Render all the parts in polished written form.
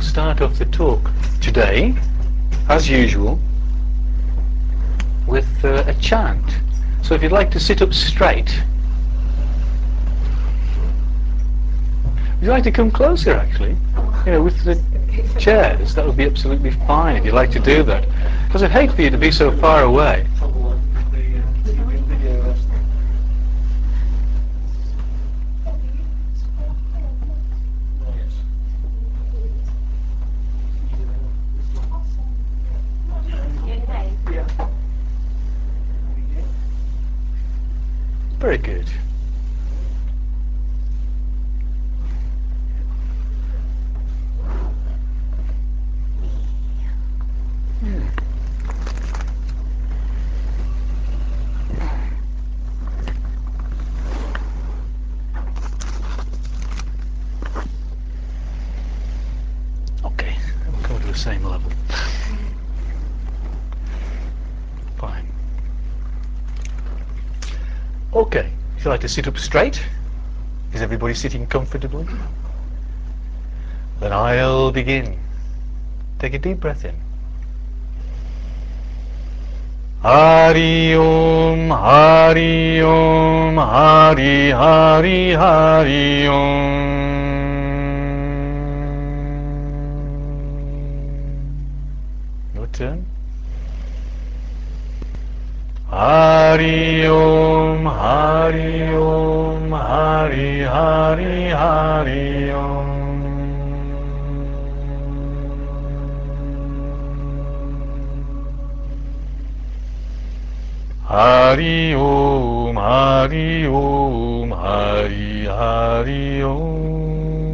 start off the talk today, as usual, with a chant. So if you'd like to sit up straight, would you like to come closer actually? You know, with the chairs, that would be absolutely fine if you'd like to do that. Because I'd hate for you to be so far away. Very good. Okay, we'll come to the same level. Fine. Okay, if you like to sit up straight, is everybody sitting comfortably? Then I'll begin. Take a deep breath in. Hari Om, Hari Om, Hari Hari Hari Om. Your turn. Hari Om, Hari Om, Hari Hari Hari Om. Hari Om, Hari Om, Hari Hari Om.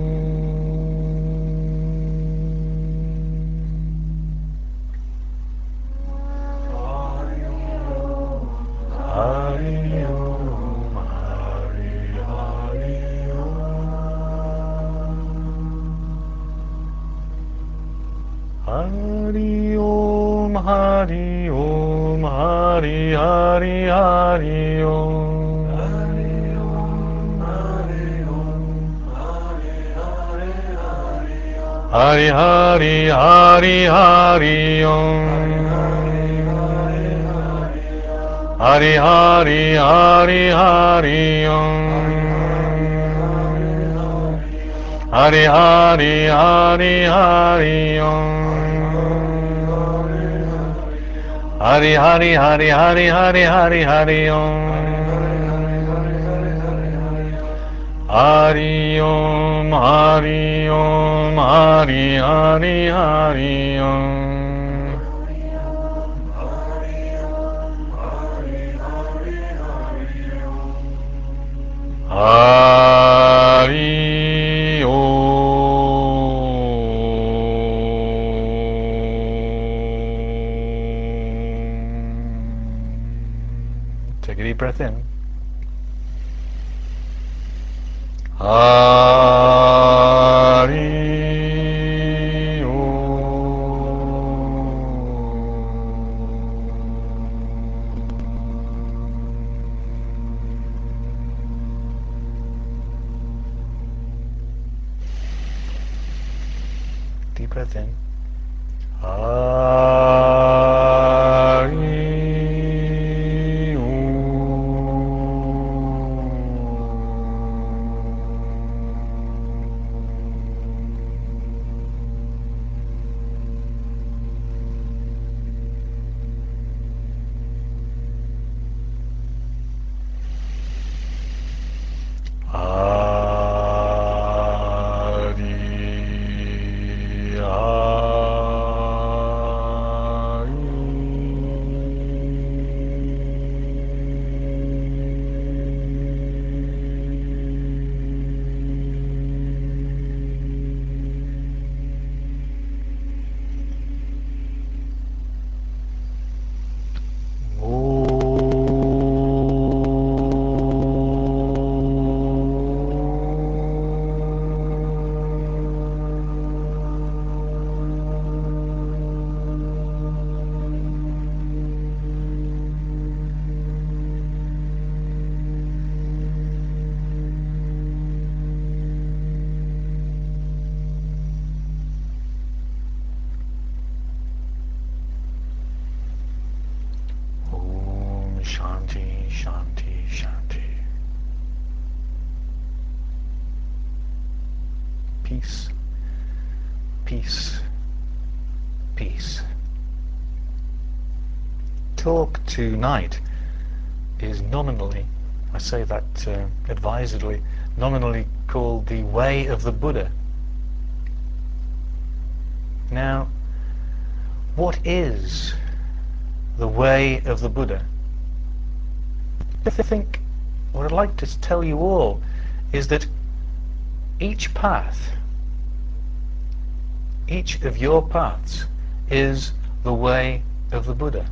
Hari Om, Hari Hari Om. Hari Om, Hari Om, Hari Hari Hari Om. Hari Om, Hari Om, Hari Hari Hari Om. Hari Hari Hari Hari Om. Hari Hari Hari Hari Om. Hari Hari Hari Hari Om. Hari Hari Hari Hari Hari Hari Hari Om. Hari Om, Hari Om, Hari Hari Hari Om. Hari Om. Take a deep breath in. Hari Om. Deep breath in. Hari Om. Hari Shanti, Shanti, Shanti. Peace, peace, peace. Talk tonight is nominally, I say that advisedly, nominally called the Way of the Buddha. Now, what is the Way of the Buddha? I think what I'd like to tell you all is that each path, each of your paths, is the way of the Buddha.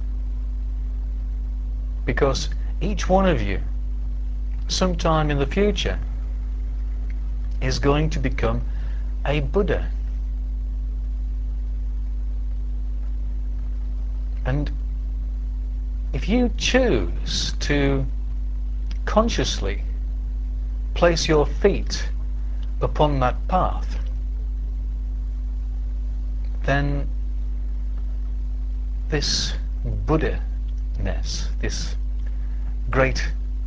Because each one of you, sometime in the future, is going to become a Buddha. And if you choose to consciously place your feet upon that path, then this Buddha-ness, this great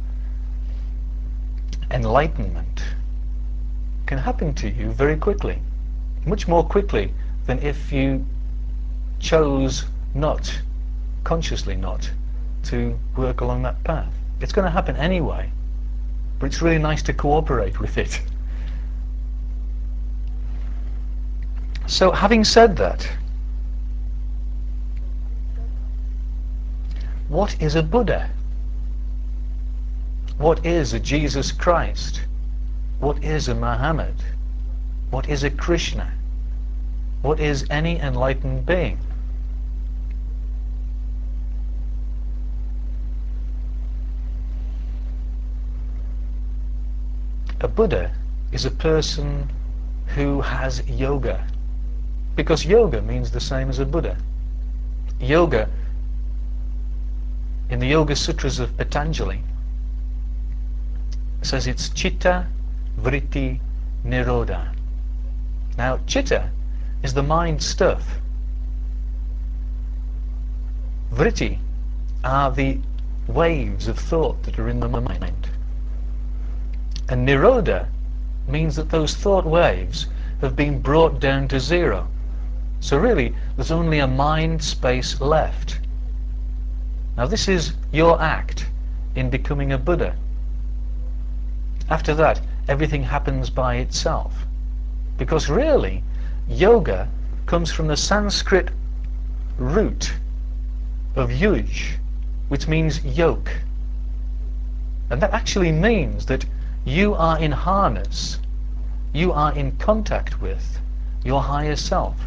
enlightenment, can happen to you very quickly, much more quickly than if you chose not, consciously not, to work along that path. It's going to happen anyway, but it's really nice to cooperate with it. So, having said that, what is a Buddha? What is a Jesus Christ? What is a Muhammad? What is a Krishna? What is any enlightened being? A Buddha is a person who has yoga, because yoga means the same as a Buddha. Yoga, in the Yoga Sutras of Patanjali, says it's Chitta, Vritti, Nirodha. Now, Chitta is the mind stuff. Vritti are the waves of thought that are in the mind. And Nirodha means that those thought waves have been brought down to zero. So really, there's only a mind space left. Now this is your act in becoming a Buddha. After that, everything happens by itself. Because really, yoga comes from the Sanskrit root of yuj, which means yoke. And that actually means that you are in harness, you are in contact with your higher self.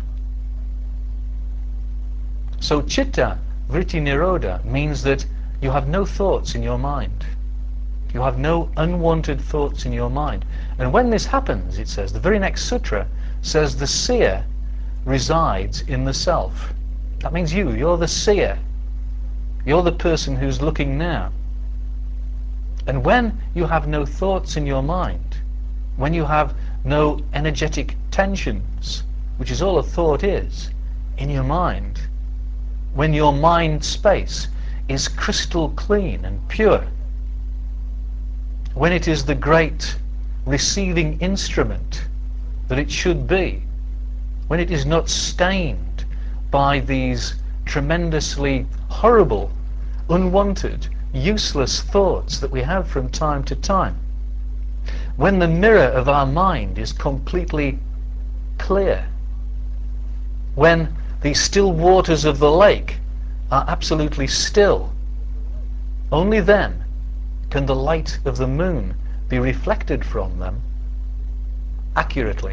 So Chitta, Vritti, Nirodha means that you have no thoughts in your mind. You have no unwanted thoughts in your mind. And when this happens, it says, the very next sutra says the seer resides in the self. That means you're the seer. You're the person who's looking now. And when you have no thoughts in your mind, when you have no energetic tensions, which is all a thought is, in your mind, when your mind space is crystal clean and pure, when it is the great receiving instrument that it should be, when it is not stained by these tremendously horrible, unwanted, useless thoughts that we have from time to time, when the mirror of our mind is completely clear, when the still waters of the lake are absolutely still, only then can the light of the moon be reflected from them accurately.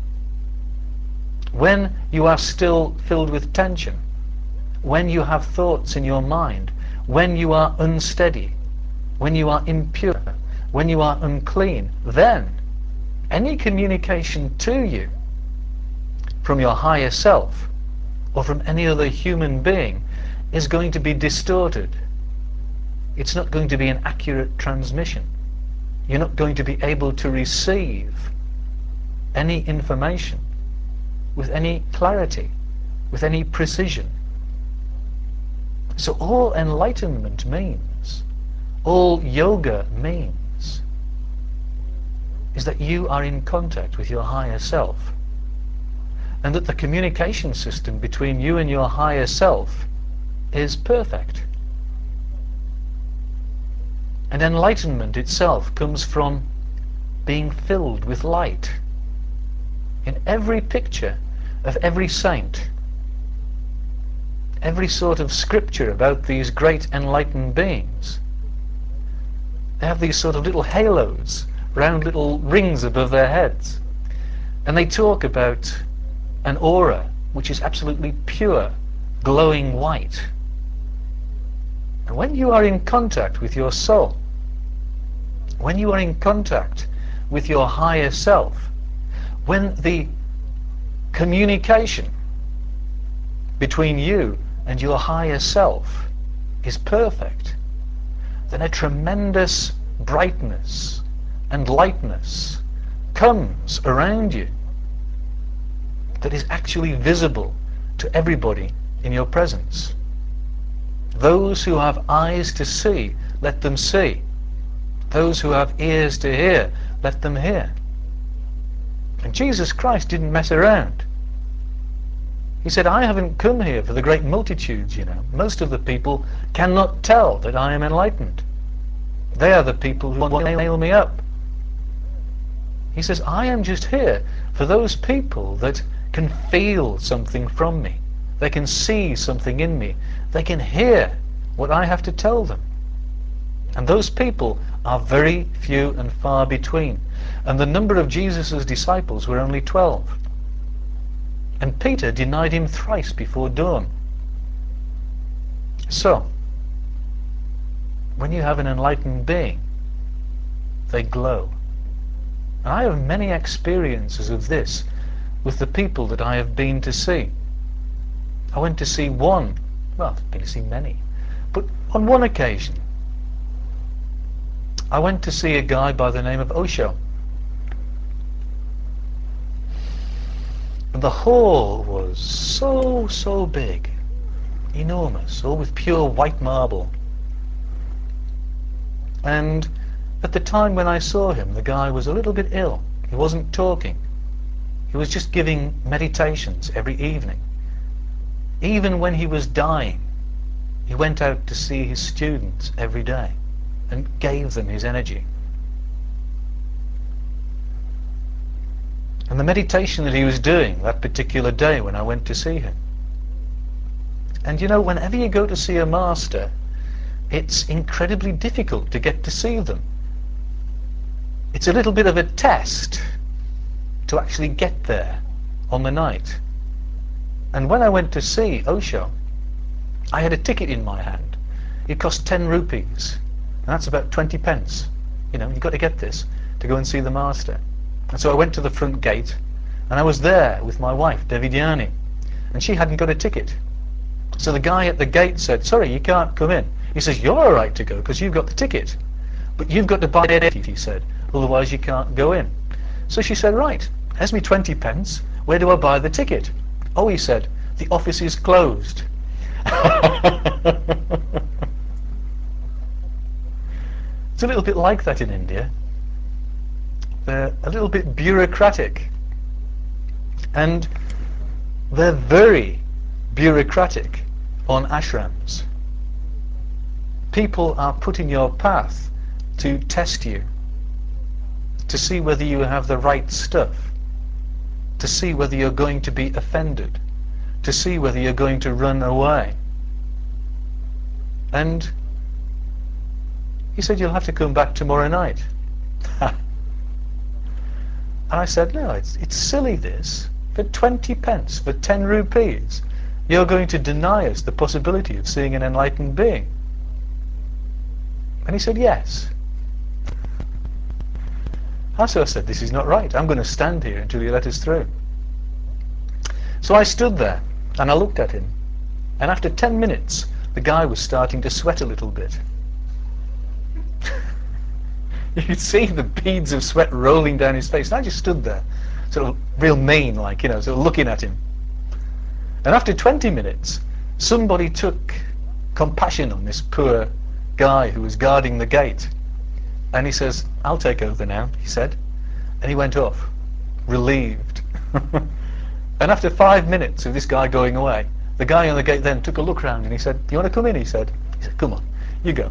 When you are still filled with tension, when you have thoughts in your mind, when you are unsteady, when you are impure, when you are unclean, then any communication to you from your higher self or from any other human being is going to be distorted. It's not going to be an accurate transmission. You're not going to be able to receive any information with any clarity, with any precision. So all enlightenment means All yoga means is that you are in contact with your higher self, and that the communication system between you and your higher self is perfect. And enlightenment itself comes from being filled with light. In every picture of every saint, every sort of scripture about these great enlightened beings, they have these sort of little halos, round little rings above their heads. And they talk about an aura which is absolutely pure, glowing white. And when you are in contact with your soul, when you are in contact with your higher self, when the communication between you and your higher self is perfect, then a tremendous brightness and lightness comes around you that is actually visible to everybody in your presence. Those who have eyes to see, let them see. Those who have ears to hear, let them hear. And Jesus Christ didn't mess around. He said, I haven't come here for the great multitudes, you know. Most of the people cannot tell that I am enlightened. They are the people who want to nail me up. He says, I am just here for those people that can feel something from me. They can see something in me. They can hear what I have to tell them. And those people are very few and far between. And the number of Jesus' disciples were only 12. And Peter denied him thrice before dawn. So, when you have an enlightened being, they glow. And I have many experiences of this with the people that I have been to see. I went to see one, well, I've been to see many, but on one occasion, I went to see a guy by the name of Osho. And the hall was so big, enormous, all with pure white marble. And at the time when I saw him, the guy was a little bit ill. He wasn't talking. He was just giving meditations every evening. Even when he was dying, he went out to see his students every day and gave them his energy. And the meditation that he was doing that particular day when I went to see him. And you know, whenever you go to see a master, it's incredibly difficult to get to see them. It's a little bit of a test to actually get there on the night. And when I went to see Osho, I had a ticket in my hand. It cost 10 rupees. And that's about 20 pence. You know, you've got to get this to go and see the master. And so I went to the front gate, and I was there with my wife, Devidyani, and she hadn't got a ticket. So the guy at the gate said, sorry, you can't come in. He says, you're all right to go because you've got the ticket. But you've got to buy a ticket, he said, otherwise you can't go in. So she said, right, here's me 20 pence. Where do I buy the ticket? Oh, he said, the office is closed. It's a little bit like that in India. They're a little bit bureaucratic. And they're very bureaucratic on ashrams. People are put in your path to test you, to see whether you have the right stuff, to see whether you're going to be offended, to see whether you're going to run away. And he said, you'll have to come back tomorrow night. And I said, no, it's silly this. For 20 pence, for 10 rupees, you're going to deny us the possibility of seeing an enlightened being. And he said, yes. So I said, this is not right. I'm going to stand here until you let us through. So I stood there, and I looked at him. And after 10 minutes, the guy was starting to sweat a little bit. You could see the beads of sweat rolling down his face. And I just stood there, sort of real mean, like, you know, sort of looking at him. And after 20 minutes, somebody took compassion on this poor guy who was guarding the gate. And he says, "I'll take over now," he said. And he went off, relieved. And after 5 minutes of this guy going away, the guy on the gate then took a look round and he said, "You want to come in?" He said, "Come on, you go."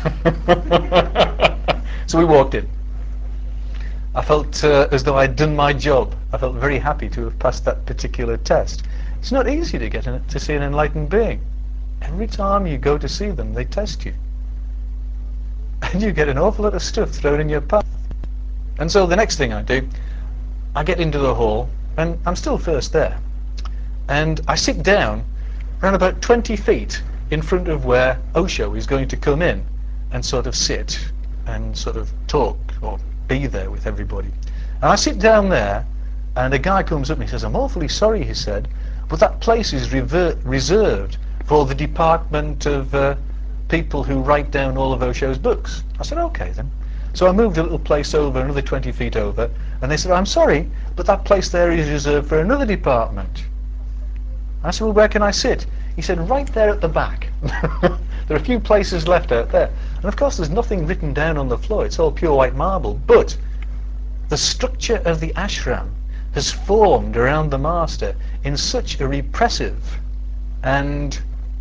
So we walked in. I felt as though I'd done my job. I felt very happy to have passed that particular test. It's not easy to get to see an enlightened being. Every time you go to see them, they test you. And you get an awful lot of stuff thrown in your path. And so the next thing I do, I get into the hall, and I'm still first there. And I sit down around about 20 feet in front of where Osho is going to come in and sort of sit and sort of talk or be there with everybody. And I sit down there, and a guy comes up and he says, "I'm awfully sorry," he said, "but that place is reserved for the department of people who write down all of Osho's books." I said, "Okay then." So I moved a little place over, another 20 feet over, and they said, "I'm sorry, but that place there is reserved for another department." I said, "Well, where can I sit?" He said, "Right there at the back." There are a few places left out there. And of course there's nothing written down on the floor, it's all pure white marble. But the structure of the ashram has formed around the master in such a repressive and,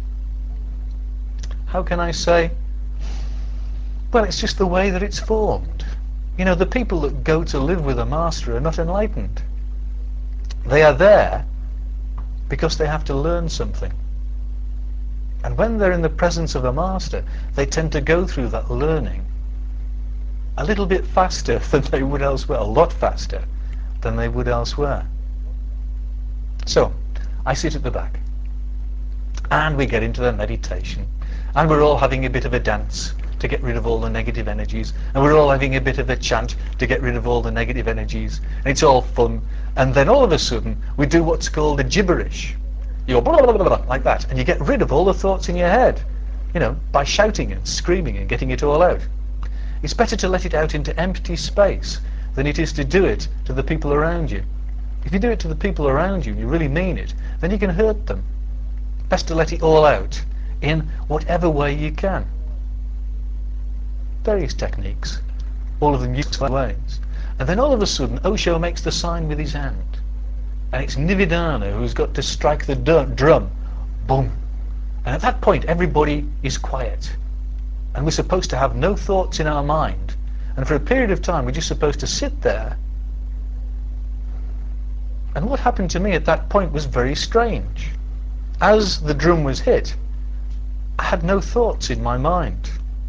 how can I say, well, it's just the way that it's formed. You know, the people that go to live with a master are not enlightened. They are there because they have to learn something. And when they're in the presence of a master, they tend to go through that learning a little bit faster than they would elsewhere, a lot faster than they would elsewhere. So, I sit at the back, and we get into the meditation, and we're all having a bit of a dance to get rid of all the negative energies, and we're all having a bit of a chant to get rid of all the negative energies, and it's all fun. And then all of a sudden, we do what's called a gibberish. You go blah, blah, blah, blah, like that, and you get rid of all the thoughts in your head, you know, by shouting and screaming and getting it all out. It's better to let it out into empty space than it is to do it to the people around you. If you do it to the people around you and you really mean it, then you can hurt them. Best to let it all out in whatever way you can. Various techniques, all of them useful ways. And then all of a sudden Osho makes the sign with his hand. And it's Nivedana who's got to strike the drum. Boom. And at that point everybody is quiet. And we're supposed to have no thoughts in our mind. And for a period of time we're just supposed to sit there. And what happened to me at that point was very strange. As the drum was hit, I had no thoughts in my mind.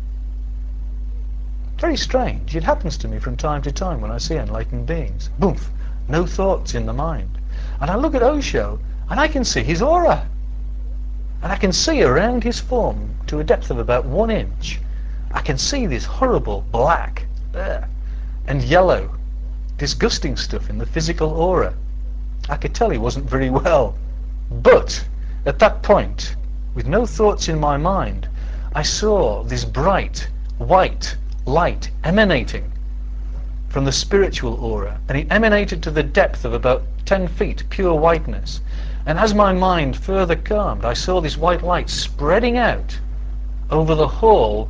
Very strange. It happens to me from time to time when I see enlightened beings. Boom! No thoughts in the mind. And I look at Osho, and I can see his aura. And I can see around his form, to a depth of about 1 inch, I can see this horrible black and yellow, disgusting stuff in the physical aura. I could tell he wasn't very well. But at that point, with no thoughts in my mind, I saw this bright, white light emanating from the spiritual aura, and it emanated to the depth of about 10 feet, pure whiteness. And as my mind further calmed, I saw this white light spreading out over the hall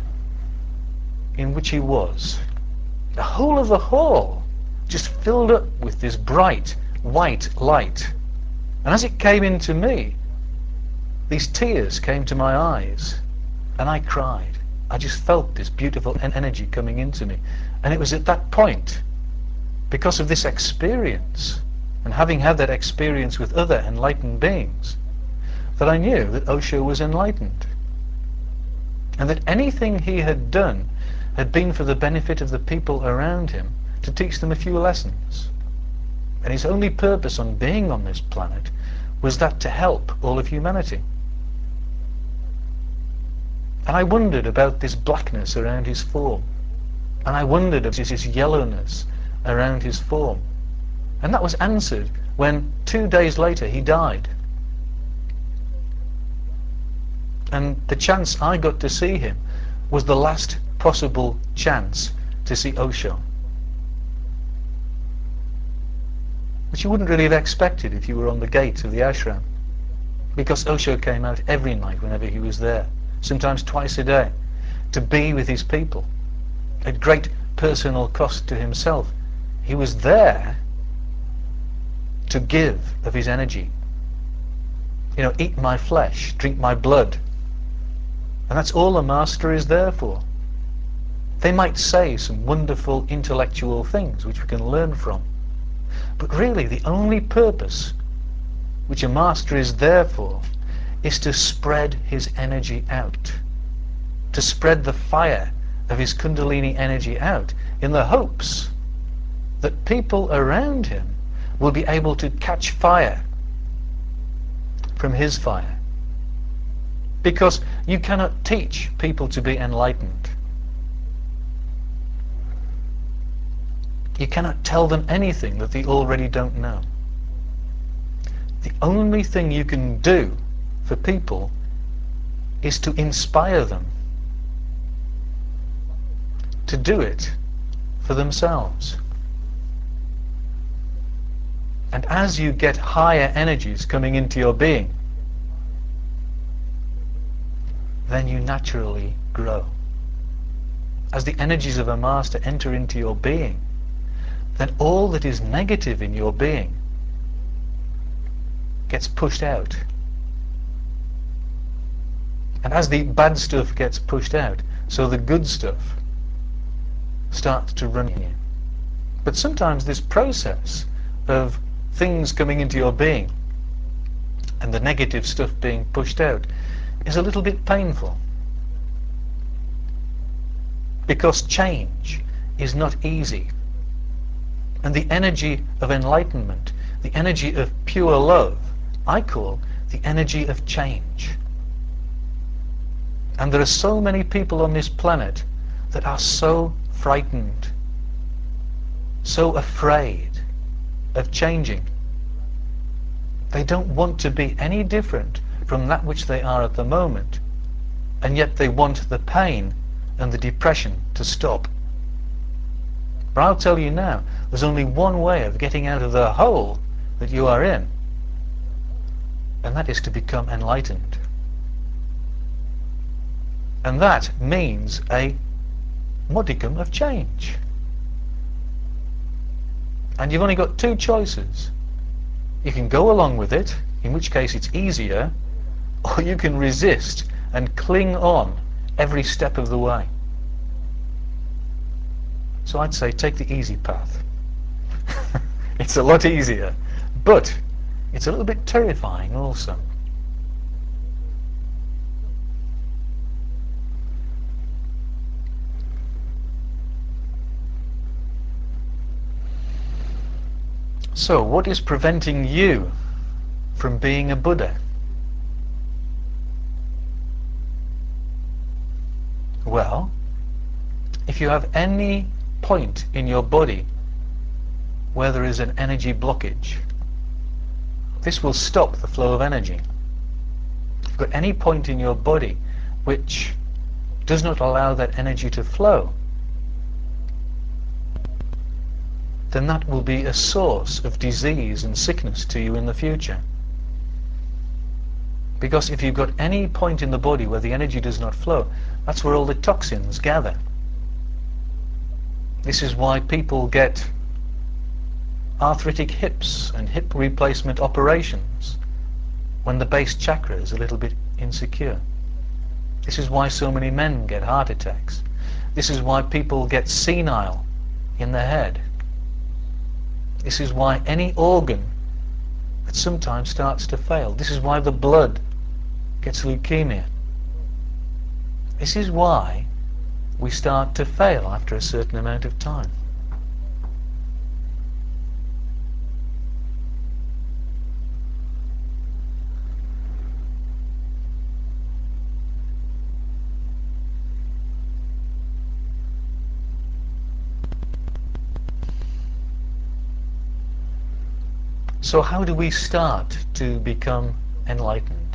in which he was. The whole of the hall just filled up with this bright white light. And as it came into me, these tears came to my eyes, and I cried. I just felt this beautiful energy coming into me. And it was at that point, because of this experience, and having had that experience with other enlightened beings, that I knew that Osho was enlightened. And that anything he had done had been for the benefit of the people around him, to teach them a few lessons. And his only purpose on being on this planet was that to help all of humanity. And I wondered about this blackness around his form. And I wondered about this yellowness around his form. And that was answered when 2 days later he died. And the chance I got to see him was the last possible chance to see Osho. Which you wouldn't really have expected if you were on the gate of the ashram. Because Osho came out every night whenever he was there. Sometimes twice a day. to be with his people at great personal cost to himself. He was there to give of his energy. Eat my flesh, drink my blood. And that's all a master is there for. They might say some wonderful intellectual things which we can learn from. But really the only purpose which a master is there for is to spread his energy out. To spread the fire of his Kundalini energy out in the hopes that people around him will be able to catch fire from his fire. Because you cannot teach people to be enlightened. You cannot tell them anything that they already don't know. The only thing you can do for people is to inspire them to do it for themselves. And as you get higher energies coming into your being, then you naturally grow. As the energies of a master enter into your being, then all that is negative in your being gets pushed out. And as the bad stuff gets pushed out, so the good stuff starts to run in you. But sometimes this process of things coming into your being and the negative stuff being pushed out is a little bit painful. Because change is not easy. And the energy of enlightenment, the energy of pure love, I call the energy of change. And there are so many people on this planet that are so frightened, so afraid of changing. They don't want to be any different from that which they are at the moment, and yet they want the pain and the depression to stop. But I'll tell you now, there's only one way of getting out of the hole that you are in, and that is to become enlightened. And that means a modicum of change. And you've only got two choices. You can go along with it, in which case it's easier, or you can resist and cling on every step of the way. So I'd say take the easy path. It's a lot easier, but it's a little bit terrifying also. So what is preventing you from being a Buddha? Well, if you have any point in your body where there is an energy blockage, this will stop the flow of energy. If you've got any point in your body which does not allow that energy to flow, then that will be a source of disease and sickness to you in the future. Because if you've got any point in the body where the energy does not flow, that's where all the toxins gather. This is why people get arthritic hips and hip replacement operations when the base chakra is a little bit insecure. This is why so many men get heart attacks. This is why people get senile in the head. This is why any organ that sometimes starts to fail. This is why the blood gets leukemia. This is why we start to fail after a certain amount of time. So how do we start to become enlightened?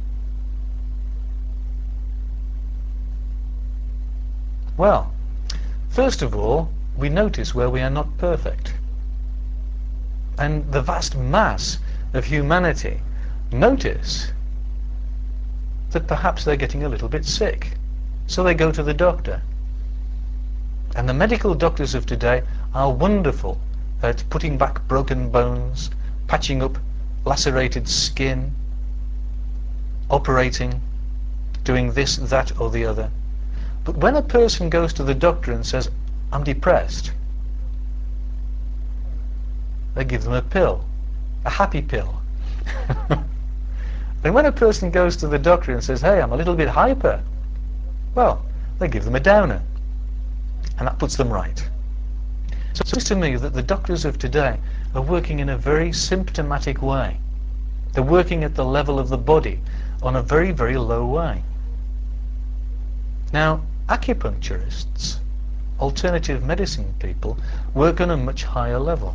Well, first of all, we notice where we are not perfect. And the vast mass of humanity notice that perhaps they're getting a little bit sick. So they go to the doctor. And the medical doctors of today are wonderful at putting back broken bones, patching up lacerated skin, operating, doing this, that, or the other. But when a person goes to the doctor and says, I'm depressed, they give them a pill, a happy pill. And when a person goes to the doctor and says, hey, I'm a little bit hyper, well, they give them a downer. And that puts them right. So it seems to me that the doctors of today are working in a very symptomatic way. They're working at the level of the body on a very, very low way. Now, acupuncturists, alternative medicine people, work on a much higher level.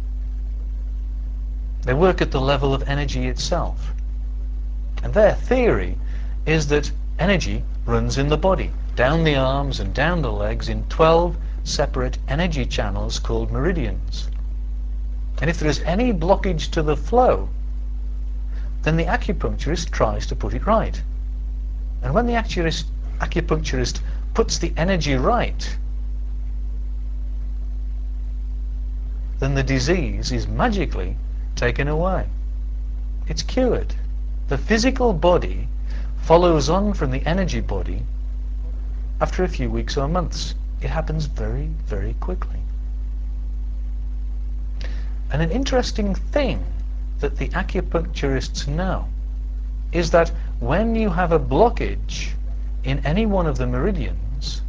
They work at the level of energy itself. And their theory is that energy runs in the body, down the arms and down the legs in 12 separate energy channels called meridians. And if there is any blockage to the flow, then the acupuncturist tries to put it right. And when the acupuncturist puts the energy right, then the disease is magically taken away. It's cured. The physical body follows on from the energy body after a few weeks or months. It happens very, very quickly. And an interesting thing that the acupuncturists know is that when you have a blockage in any one of the meridians,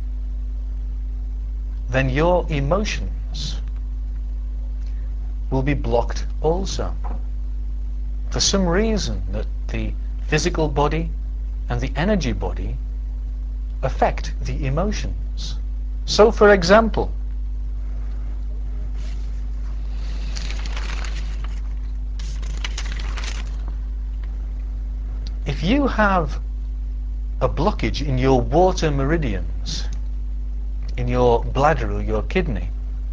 then your emotions will be blocked also. For some reason that the physical body and the energy body affect the emotions. So, for example, if you have a blockage in your water meridians, in your bladder or your kidney,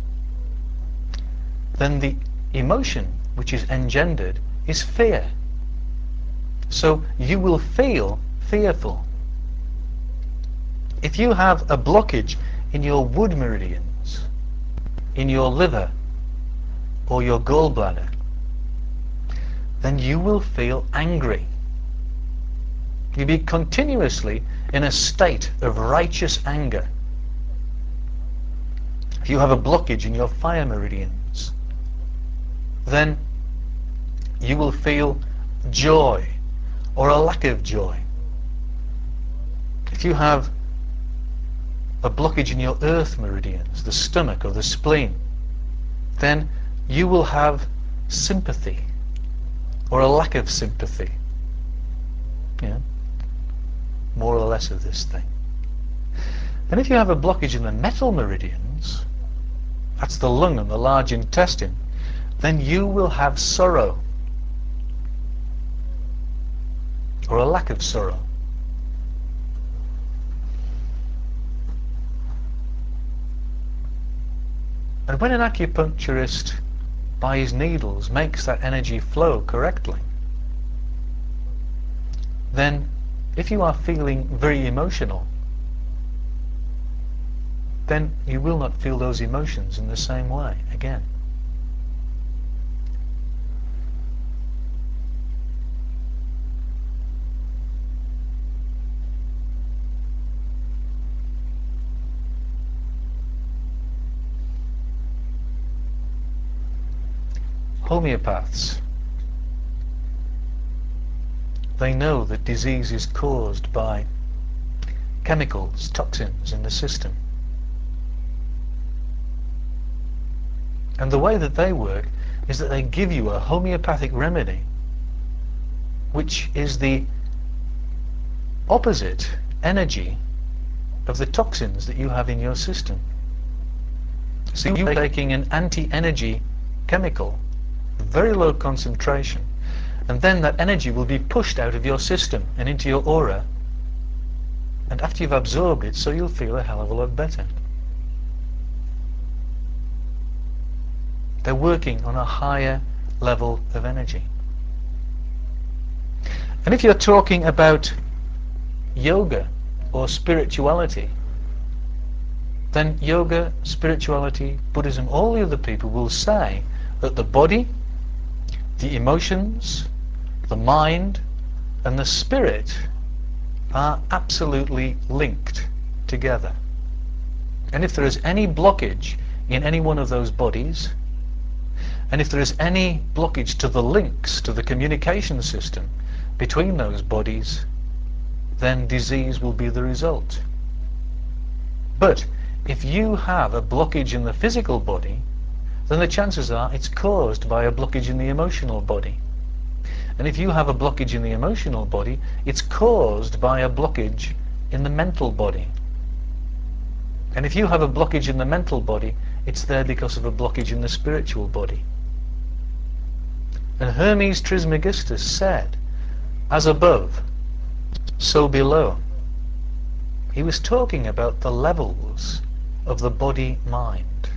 then the emotion which is engendered is fear. So you will feel fearful. If you have a blockage in your wood meridians, in your liver or your gallbladder, then you will feel angry. You'll be continuously in a state of righteous anger. If you have a blockage in your fire meridians, then you will feel joy or a lack of joy. If you have a blockage in your earth meridians, the stomach or the spleen, then you will have sympathy or a lack of sympathy. Yeah, more or less of this thing. And if you have a blockage in the metal meridians, that's the lung and the large intestine, then you will have sorrow or a lack of sorrow. And when an acupuncturist, by his needles, makes that energy flow correctly, then if you are feeling very emotional, then you will not feel those emotions in the same way again. Homeopaths, they know that disease is caused by chemicals, toxins in the system. And the way that they work is that they give you a homeopathic remedy which is the opposite energy of the toxins that you have in your system. So you're taking an anti-energy chemical, very low concentration, and then that energy will be pushed out of your system and into your aura, and after you've absorbed it, so you'll feel a hell of a lot better. They're working on a higher level of energy. And if you're talking about yoga or spirituality, then yoga, spirituality, Buddhism, all the other people will say that the body, the emotions, the mind, and the spirit are absolutely linked together. And if there is any blockage in any one of those bodies, and if there is any blockage to the links, to the communication system between those bodies, then disease will be the result. But if you have a blockage in the physical body, then the chances are it's caused by a blockage in the emotional body. And if you have a blockage in the emotional body, it's caused by a blockage in the mental body. And if you have a blockage in the mental body, it's there because of a blockage in the spiritual body. And Hermes Trismegistus said, as above, so below. He was talking about the levels of the body-mind.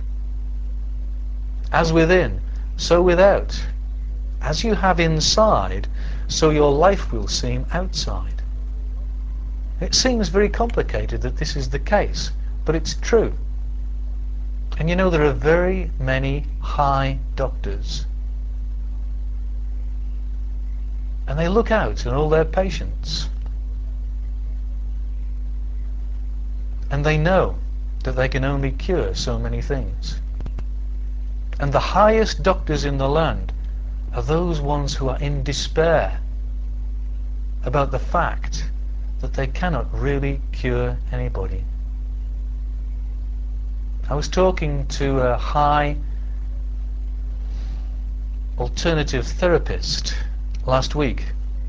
As within, so without. As you have inside, so your life will seem outside. It seems very complicated that this is the case, but it's true. And you know, there are very many high doctors, and they look out at all their patients, and they know that they can only cure so many things. And the highest doctors in the land are those ones who are in despair about the fact that they cannot really cure anybody. I was talking to a high alternative therapist last week,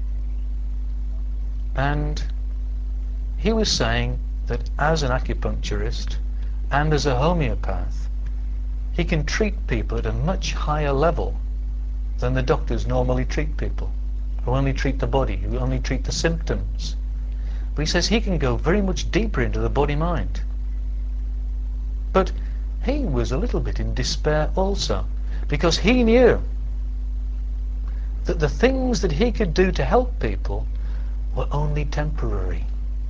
and he was saying that as an acupuncturist and as a homeopath, he can treat people at a much higher level than the doctors normally treat people, who only treat the body, who only treat the symptoms. But he says he can go very much deeper into the body-mind. But he was a little bit in despair also, because he knew that the things that he could do to help people were only temporary.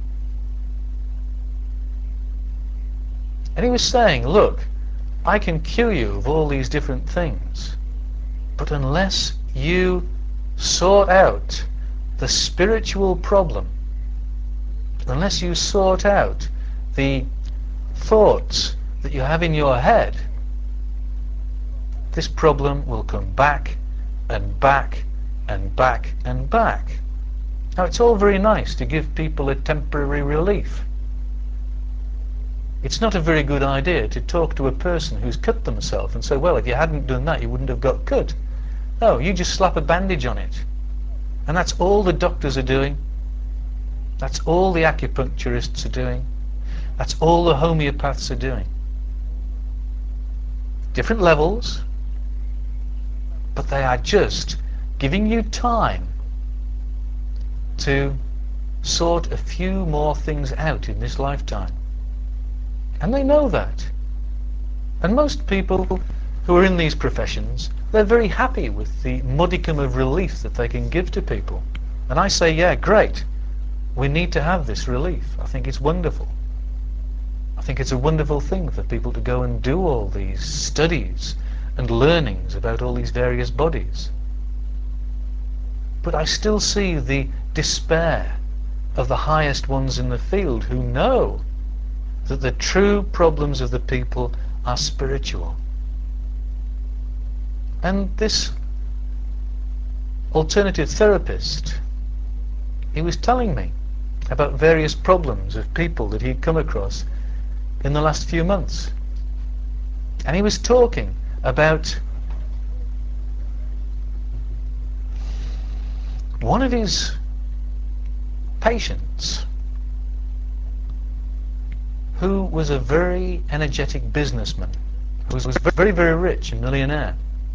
And he was saying, look, I can cure you of all these different things, but unless you sort out the spiritual problem, unless you sort out the thoughts that you have in your head, this problem will come back and back and back and back. Now, it's all very nice to give people a temporary relief. It's not a very good idea to talk to a person who's cut themselves and say, well, if you hadn't done that, you wouldn't have got cut. No, you just slap a bandage on it. And that's all the doctors are doing. That's all the acupuncturists are doing. That's all the homeopaths are doing. Different levels, but they are just giving you time to sort a few more things out in this lifetime. And they know that. And most people who are in these professions, they're very happy with the modicum of relief that they can give to people. And I say, yeah, great. We need to have this relief. I think it's wonderful. I think it's a wonderful thing for people to go and do all these studies and learnings about all these various bodies. But I still see the despair of the highest ones in the field who know that the true problems of the people are spiritual. And this alternative therapist, he was telling me about various problems of people that he'd come across in the last few months. And he was talking about one of his patients who was a very energetic businessman, who was very, very rich, a millionaire.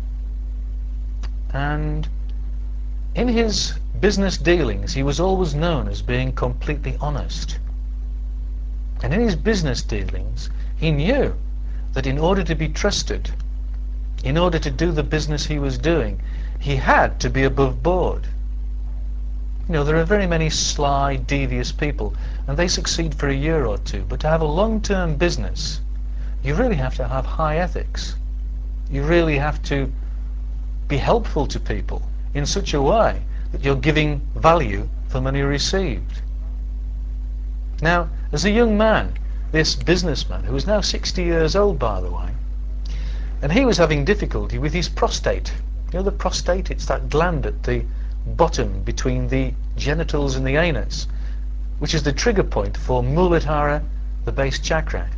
And in his business dealings, he was always known as being completely honest. And in his business dealings, he knew that in order to be trusted, in order to do the business he was doing, he had to be above board. There are very many sly, devious people, and they succeed for a year or two. But to have a long-term business, you really have to have high ethics. You really have to be helpful to people in such a way that you're giving value for money received. Now, as a young man, this businessman, who is now 60 years old, by the way, and he was having difficulty with his prostate. The prostate, it's that gland at the bottom between the genitals and the anus, which is the trigger point for Muladhara, the base chakra.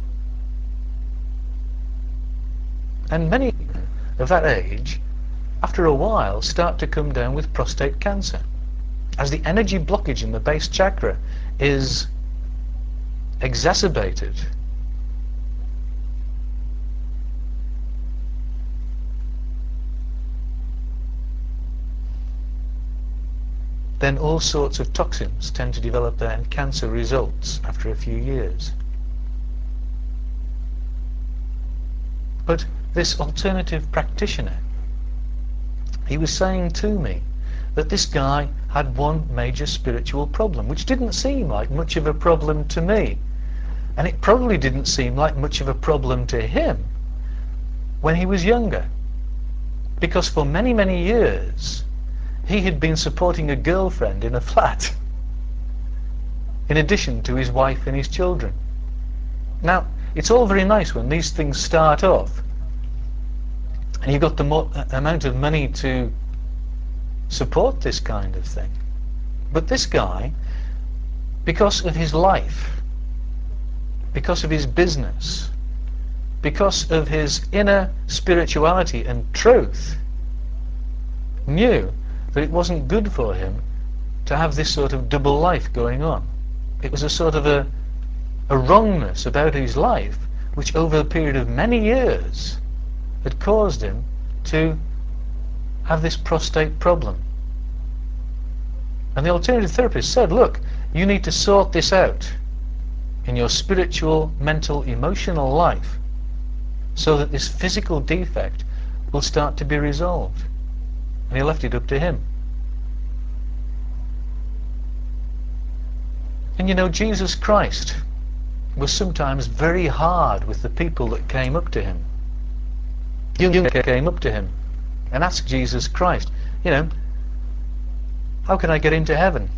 And many of that age, after a while, start to come down with prostate cancer, as the energy blockage in the base chakra is exacerbated. Then all sorts of toxins tend to develop there, and cancer results after a few years. But this alternative practitioner, he was saying to me that this guy had one major spiritual problem, which didn't seem like much of a problem to me. And it probably didn't seem like much of a problem to him when he was younger. Because for many, many years, he had been supporting a girlfriend in a flat, in addition to his wife and his children. Now, it's all very nice when these things start off, and you've got the amount of money to support this kind of thing. But this guy, because of his life, because of his business, because of his inner spirituality and truth, knew that it wasn't good for him to have this sort of double life going on. It was a sort of a wrongness about his life, which over a period of many years had caused him to have this prostate problem. And the alternative therapist said, look, you need to sort this out in your spiritual, mental, emotional life so that this physical defect will start to be resolved. And he left it up to him. And Jesus Christ was sometimes very hard with the people that came up to him. Young came up to him and asked Jesus Christ, how can I get into heaven?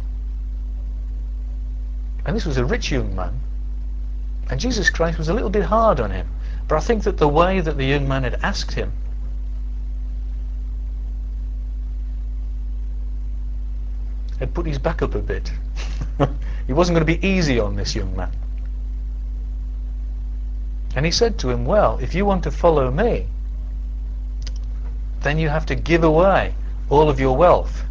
And this was a rich young man. And Jesus Christ was a little bit hard on him. But I think that the way that the young man had asked him had put his back up a bit. He wasn't going to be easy on this young man. And he said to him, well, if you want to follow me, then you have to give away all of your wealth.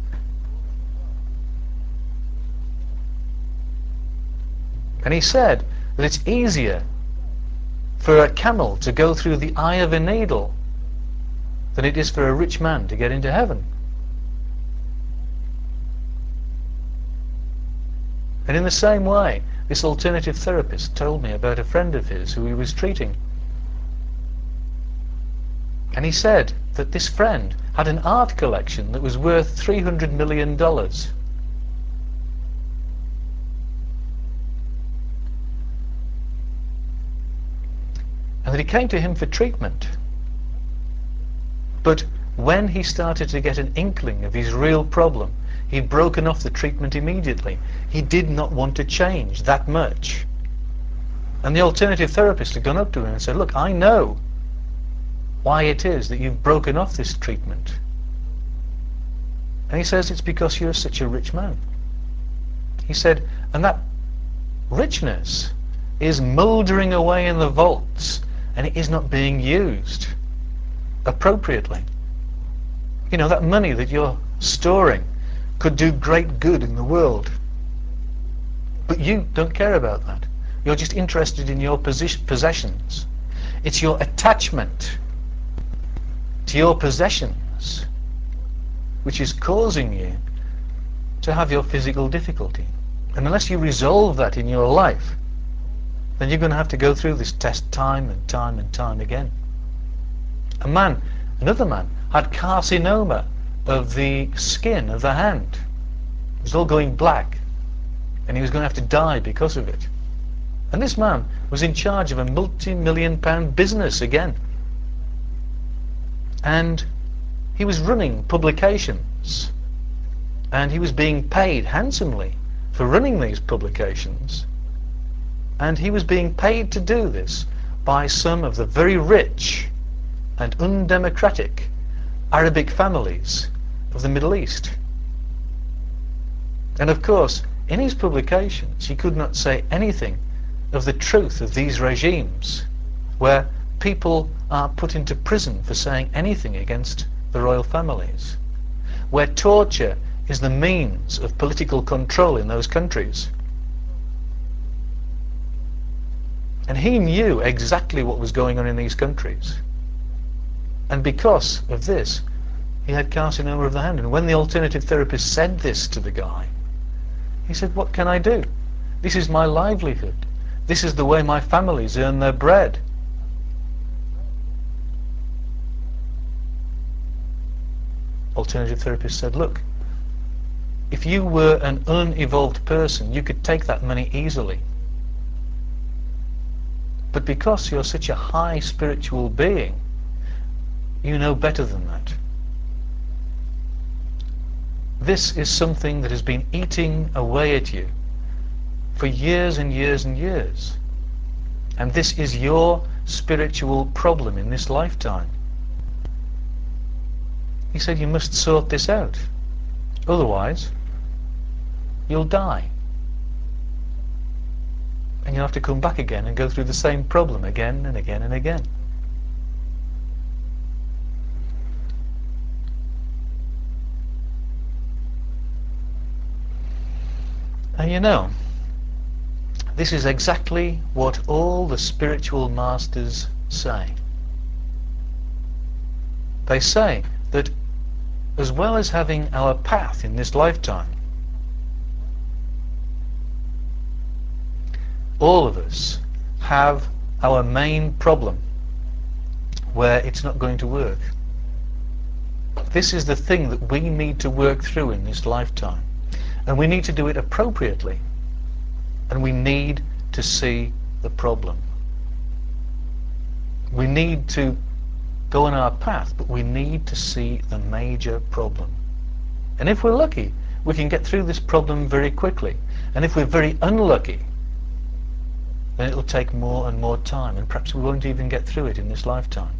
And he said that it's easier for a camel to go through the eye of a needle than it is for a rich man to get into heaven. And in the same way, this alternative therapist told me about a friend of his who he was treating. And he said that this friend had an art collection that was worth $300 million. And that he came to him for treatment. But when he started to get an inkling of his real problem, he'd broken off the treatment immediately. He did not want to change that much. And the alternative therapist had gone up to him and said, look, I know why it is that you've broken off this treatment. And he says, it's because you're such a rich man. He said, and that richness is mouldering away in the vaults, and it is not being used appropriately. That money that you're storing could do great good in the world. But you don't care about that. You're just interested in your possessions. It's your attachment to your possessions which is causing you to have your physical difficulty. And unless you resolve that in your life, then you're going to have to go through this test time and time and time again. Another man, had carcinoma of the skin of the hand. was all going black, and he was going to have to die because of it. And this man was in charge of a multi-million-pound business again. And he was running publications, and he was being paid handsomely for running these publications, and he was being paid to do this by some of the very rich and undemocratic Arabic families of the Middle East. And of course, in his publications, he could not say anything of the truth of these regimes, where people are put into prison for saying anything against the royal families, where torture is the means of political control in those countries. And he knew exactly what was going on in these countries. And because of this, he had carcinoma of the hand. And when the alternative therapist said this to the guy, he said, "What can I do? This is my livelihood. This is the way my families earn their bread." Alternative therapist said, "Look, if you were an unevolved person, you could take that money easily. But because you're such a high spiritual being, you know better than that. This is something that has been eating away at you for years and years and years. And this is your spiritual problem in this lifetime." He said, "You must sort this out. Otherwise, you'll die. And you'll have to come back again and go through the same problem again and again and again." And you know, this is exactly what all the spiritual masters say. They say that as well as having our path in this lifetime, all of us have our main problem where it's not going to work. This is the thing that we need to work through in this lifetime. And we need to do it appropriately. And we need to see the problem. We need to go on our path, but we need to see the major problem. And if we're lucky, we can get through this problem very quickly. And if we're very unlucky, then it'll take more and more time, and perhaps we won't even get through it in this lifetime.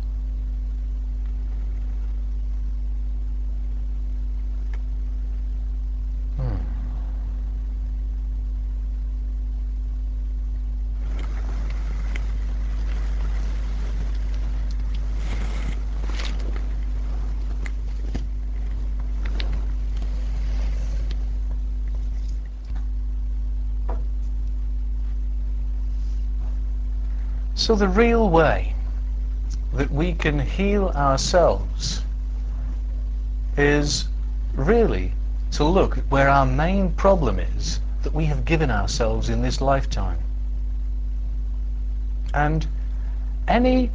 So the real way that we can heal ourselves is really to look at where our main problem is that we have given ourselves in this lifetime. And any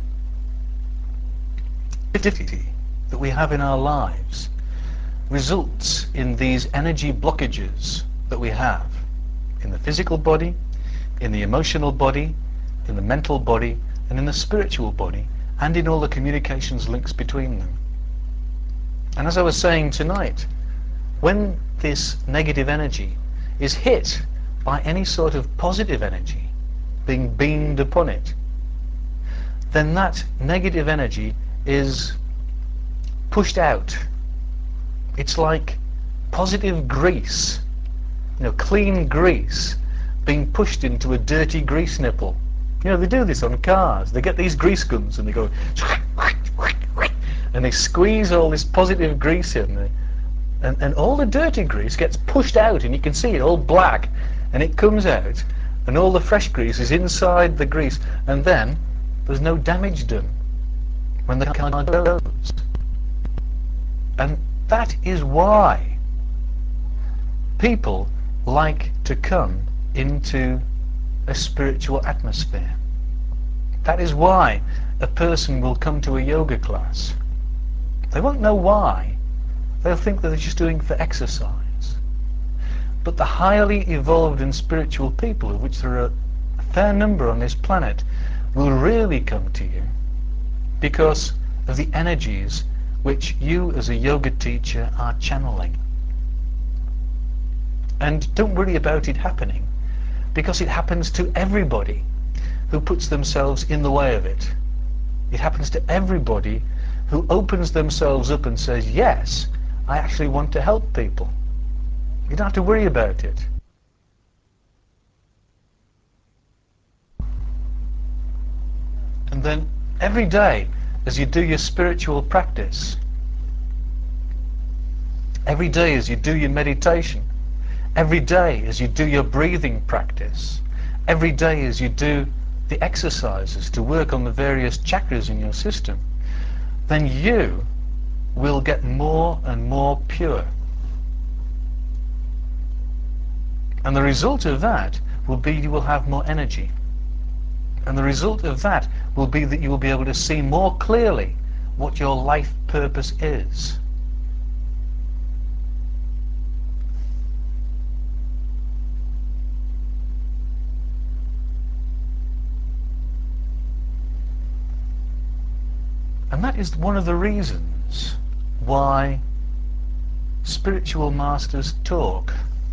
difficulty that we have in our lives results in these energy blockages that we have in the physical body, in the emotional body, in the mental body, and in the spiritual body, and in all the communications links between them. And as I was saying tonight, when this negative energy is hit by any sort of positive energy being beamed upon it, then that negative energy is pushed out. It's like positive grease, clean grease being pushed into a dirty grease nipple. They do this on cars. They get these grease guns and they go and they squeeze all this positive grease in, and all the dirty grease gets pushed out, and you can see it all black, and it comes out, and all the fresh grease is inside the grease, and then there's no damage done when the car goes. And that is why people like to come into a spiritual atmosphere. That is why a person will come to a yoga class. They won't know why. They'll think that they're just doing it for exercise. But the highly evolved and spiritual people, of which there are a fair number on this planet, will really come to you because of the energies which you as a yoga teacher are channeling. And don't worry about it happening, because it happens to everybody who puts themselves in the way of it. It happens to everybody who opens themselves up and says, yes, I actually want to help people. You don't have to worry about it. And then every day as you do your spiritual practice, every day as you do your meditation, every day as you do your breathing practice, every day as you do the exercises to work on the various chakras in your system, then you will get more and more pure. And the result of that will be you will have more energy. And the result of that will be that you will be able to see more clearly what your life purpose is. And that is one of the reasons why spiritual masters talk.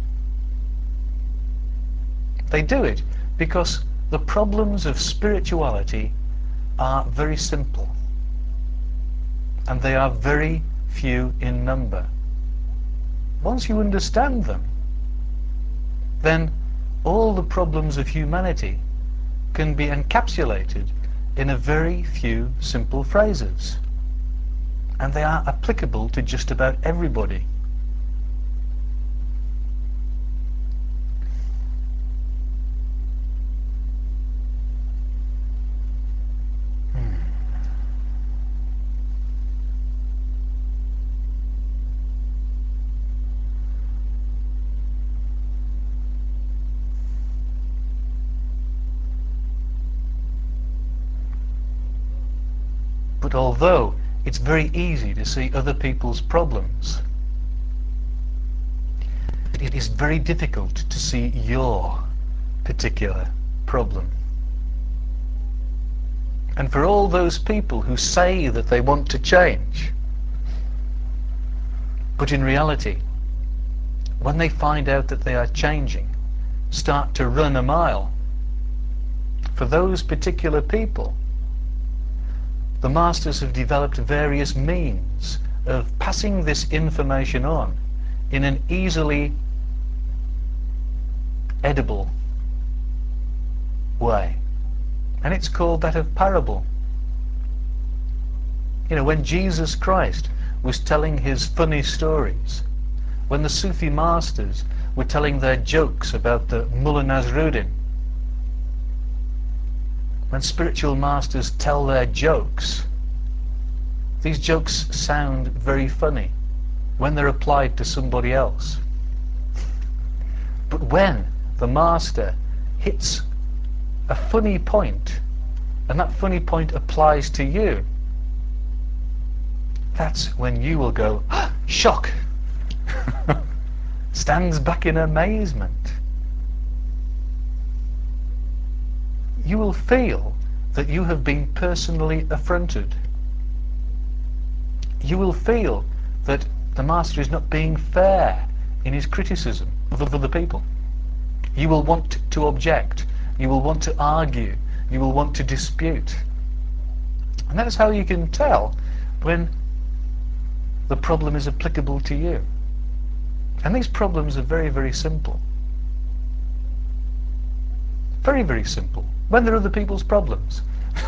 They do it because the problems of spirituality are very simple, and they are very few in number. Once you understand them, then all the problems of humanity can be encapsulated in a very few simple phrases, and they are applicable to just about everybody. But although it's very easy to see other people's problems, it is very difficult to see your particular problem. And for all those people who say that they want to change, but in reality, when they find out that they are changing, start to run a mile, for those particular people, the masters have developed various means of passing this information on in an easily edible way. And it's called that of parable. You know, when Jesus Christ was telling his funny stories, when the Sufi masters were telling their jokes about the Mullah Nasruddin, when spiritual masters tell their jokes, these jokes sound very funny when they're applied to somebody else. But when the master hits a funny point, and that funny point applies to you, that's when you will go, ah, shock! Stands back in amazement. You will feel that you have been personally affronted. You will feel that the master is not being fair in his criticism of other people. You will want to object. You will want to argue. You will want to dispute. And that is how you can tell when the problem is applicable to you. And these problems are very, very simple. Very, very simple. When they're other people's problems.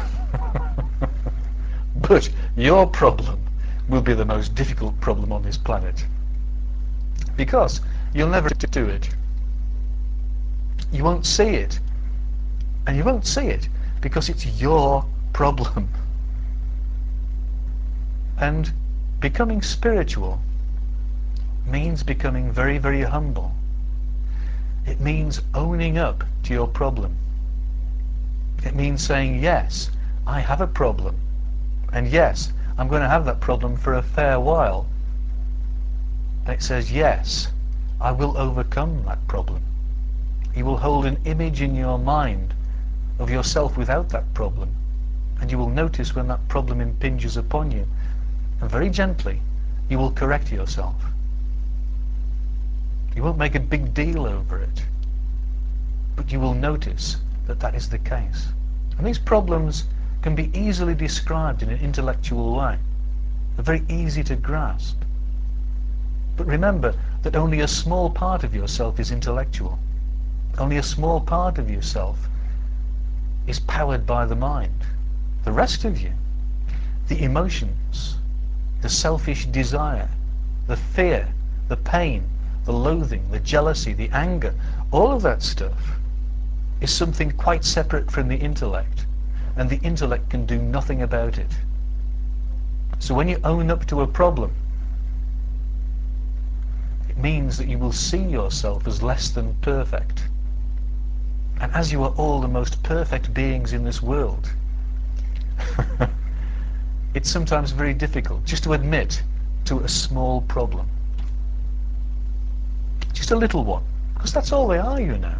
But your problem will be the most difficult problem on this planet. Because you'll never do it. You won't see it. And you won't see it because it's your problem. And becoming spiritual means becoming very, very humble. It means owning up to your problem. It means saying, yes, I have a problem. And yes, I'm going to have that problem for a fair while. And it says, yes, I will overcome that problem. You will hold an image in your mind of yourself without that problem, and you will notice when that problem impinges upon you, and very gently you will correct yourself. You won't make a big deal over it, but you will notice that that is the case. And these problems can be easily described in an intellectual way. They're very easy to grasp. But remember that only a small part of yourself is intellectual. Only a small part of yourself is powered by the mind. The rest of you, the emotions, the selfish desire, the fear, the pain, the loathing, the jealousy, the anger, all of that stuff is something quite separate from the intellect, and the intellect can do nothing about it. So when you own up to a problem, it means that you will see yourself as less than perfect. And as you are all the most perfect beings in this world, it's sometimes very difficult just to admit to a small problem. Just a little one, because that's all they are, you know.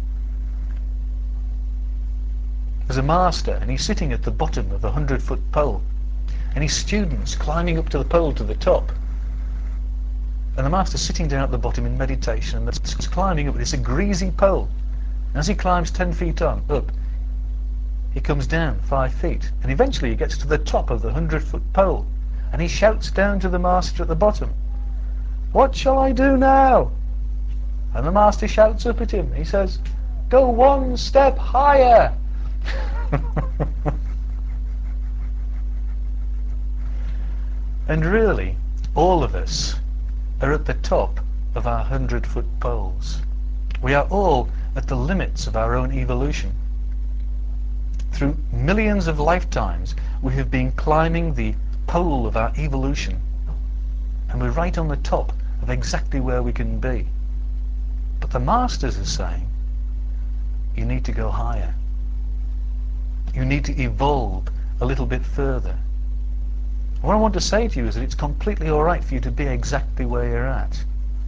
There's a master, and he's sitting at the bottom of a 100-foot pole, and his students climbing up to the pole to the top. And the master's sitting down at the bottom in meditation, and the student's climbing up. It's a greasy pole. And as he climbs 10 feet up, he comes down 5 feet, and eventually he gets to the top of the 100-foot pole, and he shouts down to the master at the bottom, "What shall I do now?" And the master shouts up at him. He says, "Go 1 step higher." And really, all of us are at the top of our 100-foot poles. We are all at the limits of our own evolution. Through millions of lifetimes, we have been climbing the pole of our evolution, and we're right on the top of exactly where we can be. But the masters are saying, you need to go higher. You need to evolve a little bit further. What I want to say to you is that it's completely all right for you to be exactly where you're at.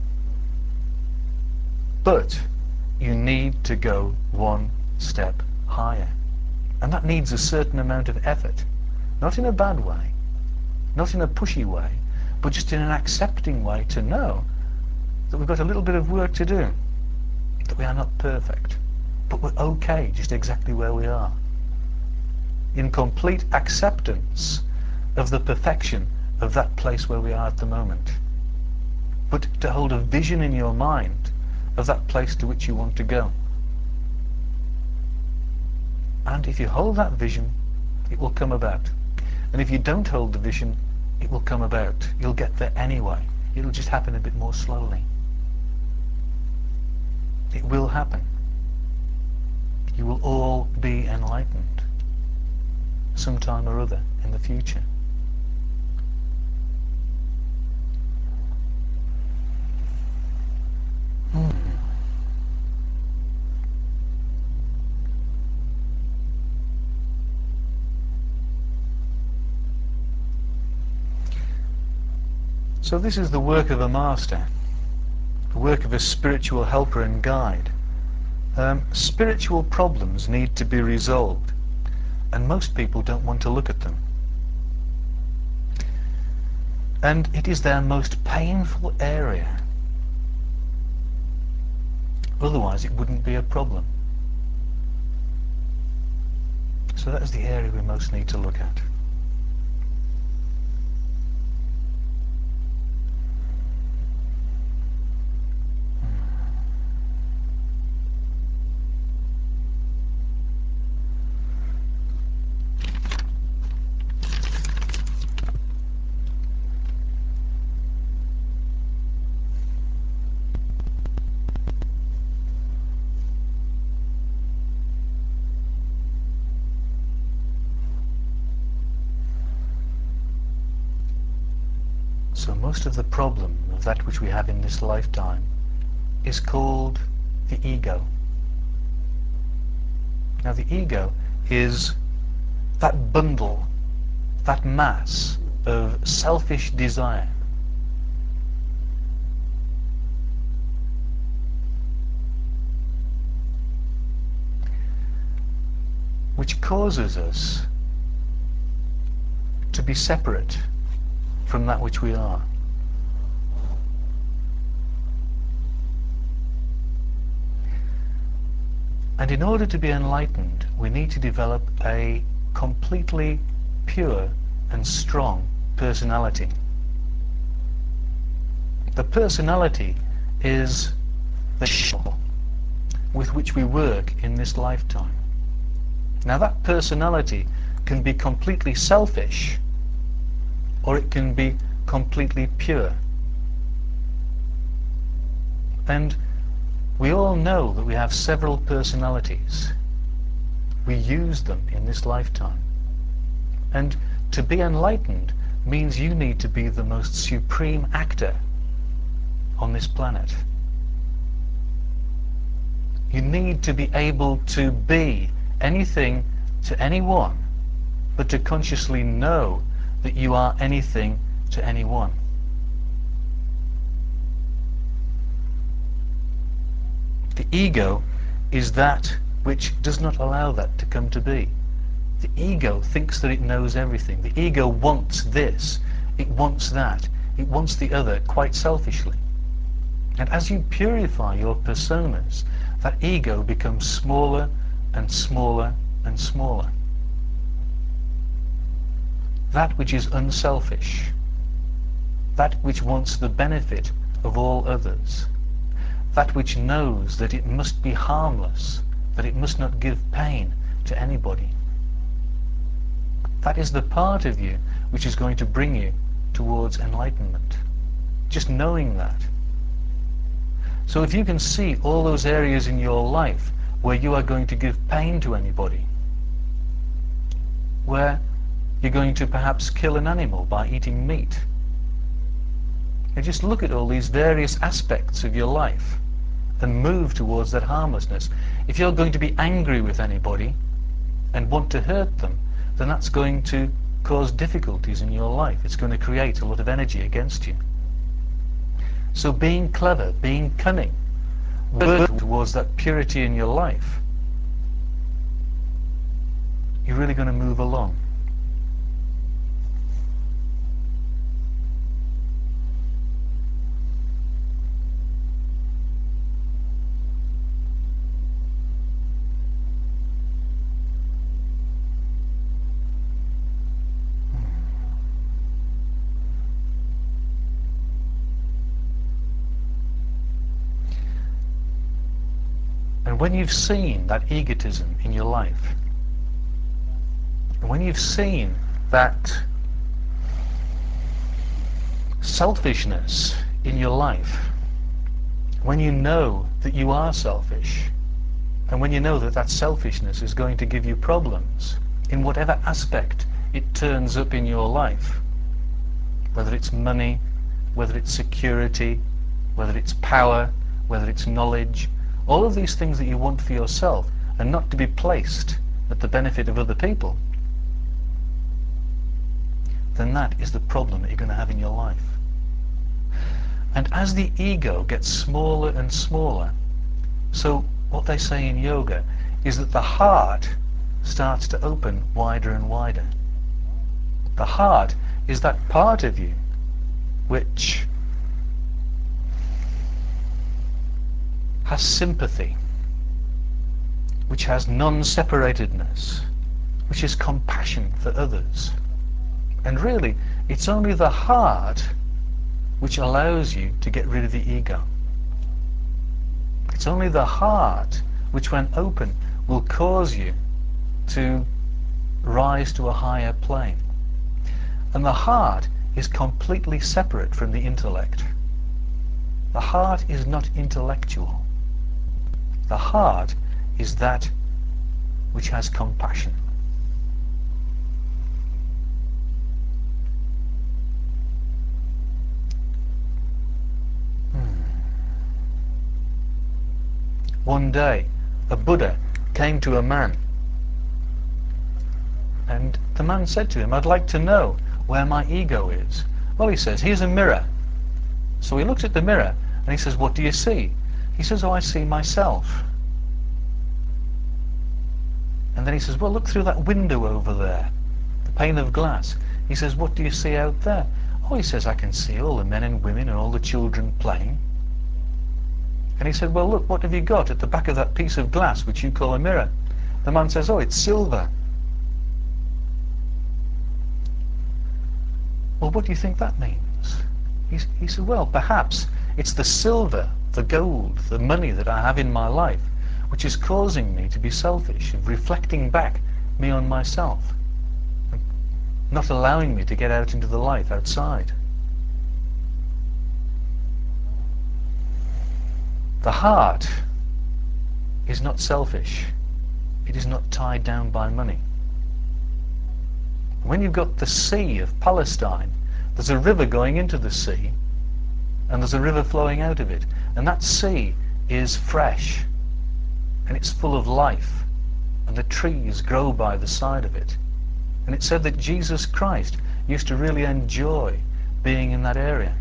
But you need to go 1 step higher. And that needs a certain amount of effort. Not in a bad way, not in a pushy way, but just in an accepting way to know that we've got a little bit of work to do, that we are not perfect, but we're okay just exactly where we are. In complete acceptance of the perfection of that place where we are at the moment. But to hold a vision in your mind of that place to which you want to go. And if you hold that vision, it will come about. And if you don't hold the vision, it will come about. You'll get there anyway. It'll just happen a bit more slowly. It will happen. You will all be enlightened sometime or other in the future. So this is the work of a master, the work of a spiritual helper and guide. Spiritual problems need to be resolved, and most people don't want to look at them. And it is their most painful area. Otherwise it wouldn't be a problem. So that is the area we most need to look at. So most of the problem of that which we have in this lifetime is called the ego. Now the ego is that bundle, that mass of selfish desire which causes us to be separate from that which we are. And in order to be enlightened, we need to develop a completely pure and strong personality. The personality is the shell with which we work in this lifetime. Now that personality can be completely selfish, or it can be completely pure. And we all know that we have several personalities. We use them in this lifetime. And to be enlightened means you need to be the most supreme actor on this planet. You need to be able to be anything to anyone, but to consciously know that you are anything to anyone. The ego is that which does not allow that to come to be. The ego thinks that it knows everything. The ego wants this, it wants that, it wants the other quite selfishly. And as you purify your personas, that ego becomes smaller and smaller and smaller. That which is unselfish, that which wants the benefit of all others, that which knows that it must be harmless, that it must not give pain to anybody. That is the part of you which is going to bring you towards enlightenment. Just knowing that. So if you can see all those areas in your life where you are going to give pain to anybody, where you're going to perhaps kill an animal by eating meat, and just look at all these various aspects of your life and move towards that harmlessness. If you're going to be angry with anybody and want to hurt them, then that's going to cause difficulties in your life. It's going to create a lot of energy against you. So being clever, being cunning, working towards that purity in your life, you're really going to move along. And when you've seen that egotism in your life, and when you've seen that selfishness in your life, when you know that you are selfish, and when you know that that selfishness is going to give you problems in whatever aspect it turns up in your life, whether it's money, whether it's security, whether it's power, whether it's knowledge, all of these things that you want for yourself and not to be placed at the benefit of other people, then that is the problem that you're going to have in your life. And as the ego gets smaller and smaller, so what they say in yoga is that the heart starts to open wider and wider. The heart is that part of you which has sympathy, which has non-separatedness, which is compassion for others. And really, it's only the heart which allows you to get rid of the ego. It's only the heart which, when open, will cause you to rise to a higher plane. And the heart is completely separate from the intellect. The heart is not intellectual. The heart is that which has compassion. One day, a Buddha came to a man, and the man said to him, "I'd like to know where my ego is." Well, he says, "Here's a mirror." So he looks at the mirror, and he says, "What do you see?" He says, "Oh, I see myself." And then he says, well, look through that window over there, the pane of glass. He says, what do you see out there? Oh, he says, I can see all the men and women and all the children playing. And he said, well, look, what have you got at the back of that piece of glass which you call a mirror? The man says, oh, it's silver. Well, what do you think that means? He said, well, perhaps it's the silver, the gold, the money that I have in my life, which is causing me to be selfish, and reflecting back me on myself, and not allowing me to get out into the life outside. The heart is not selfish. It is not tied down by money. When you've got the Sea of Palestine, there's a river going into the sea, and there's a river flowing out of it. And that sea is fresh, and it's full of life, and the trees grow by the side of it. And it said that Jesus Christ used to really enjoy being in that area.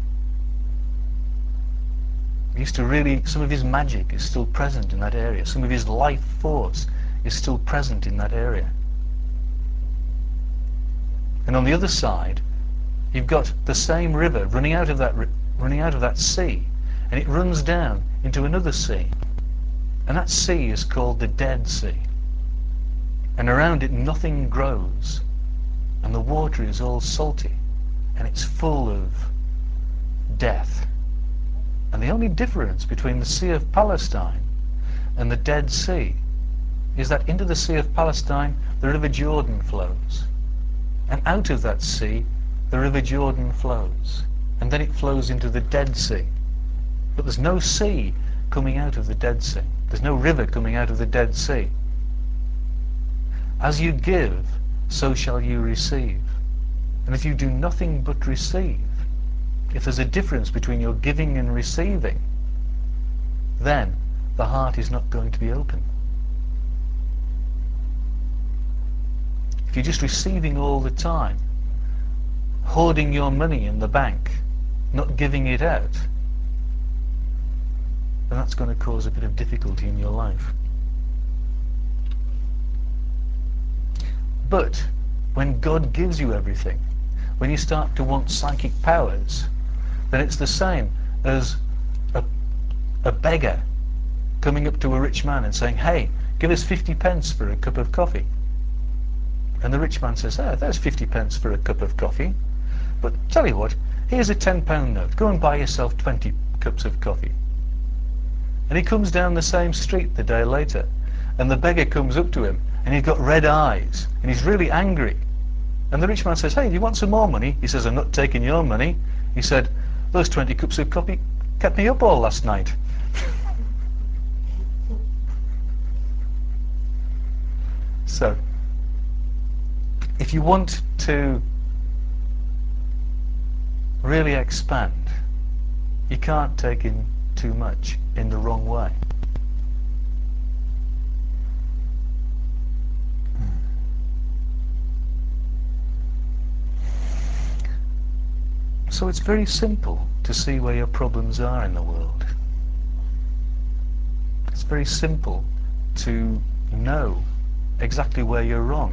He used to really, some of his magic is still present in that area. Some of his life force is still present in that area. And on the other side, you've got the same river running out of that sea, and it runs down into another sea. And that sea is called the Dead Sea. And around it nothing grows, and the water is all salty, and it's full of death. And the only difference between the Sea of Palestine and the Dead Sea is that into the Sea of Palestine the River Jordan flows, and out of that sea the River Jordan flows, and then it flows into the Dead Sea. But there's no sea coming out of the Dead Sea. There's no river coming out of the Dead Sea. As you give, so shall you receive. And if you do nothing but receive, if there's a difference between your giving and receiving, then the heart is not going to be open. If you're just receiving all the time, hoarding your money in the bank, not giving it out, then that's going to cause a bit of difficulty in your life. But when God gives you everything, when you start to want psychic powers, then it's the same as a beggar coming up to a rich man and saying, hey, give us 50 pence for a cup of coffee. And the rich man says, oh, there's 50 pence for a cup of coffee. But tell you what, here's a £10 note. Go and buy yourself 20 cups of coffee. And he comes down the same street the day later, and the beggar comes up to him, and he's got red eyes, and he's really angry. And the rich man says, hey, do you want some more money? He says, I'm not taking your money. He said, those 20 cups of coffee kept me up all last night. So, if you want to really expand, you can't take in too much in the wrong way. So it's very simple to see where your problems are in the world. It's very simple to know exactly where you're wrong.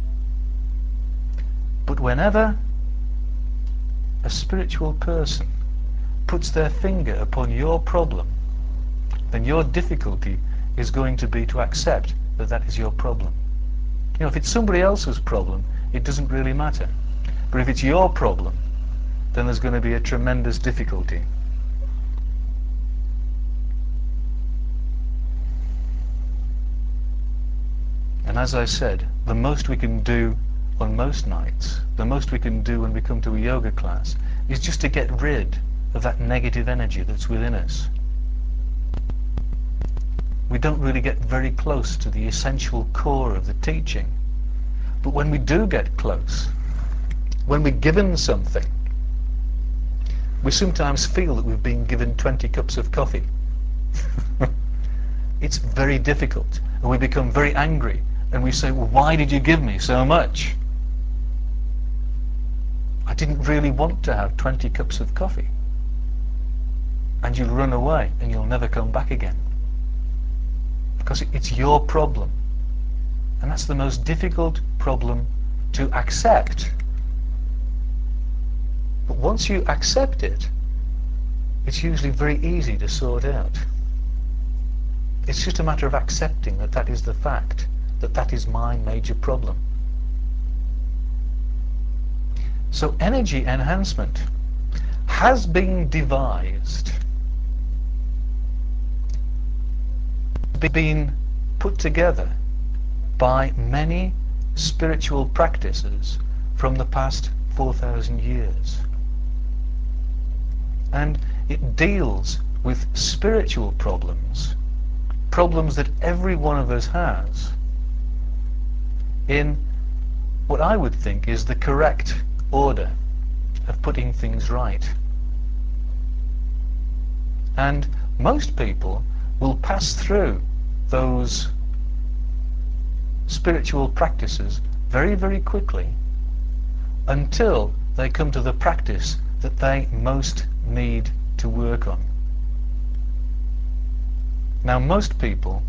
But whenever a spiritual person puts their finger upon your problem, then your difficulty is going to be to accept that that is your problem. You know, if it's somebody else's problem, it doesn't really matter. But if it's your problem, then there's going to be a tremendous difficulty. And as I said, the most we can do on most nights, the most we can do when we come to a yoga class, is just to get rid of that negative energy that's within us. We don't really get very close to the essential core of the teaching. But when we do get close, when we're given something, we sometimes feel that we've been given 20 cups of coffee. It's very difficult, and we become very angry, and we say, well, why did you give me so much? I didn't really want to have 20 cups of coffee. And you'll run away, and you'll never come back again. Because it's your problem. And that's the most difficult problem to accept. But once you accept it, it's usually very easy to sort out. It's just a matter of accepting that that is the fact, that that is my major problem. So energy enhancement has been devised, been put together by many spiritual practices from the past 4,000 years. And it deals with spiritual problems, problems that every one of us has, in what I would think is the correct order of putting things right. And most people will pass through those spiritual practices very, very quickly until they come to the practice that they most need to work on. Now, most people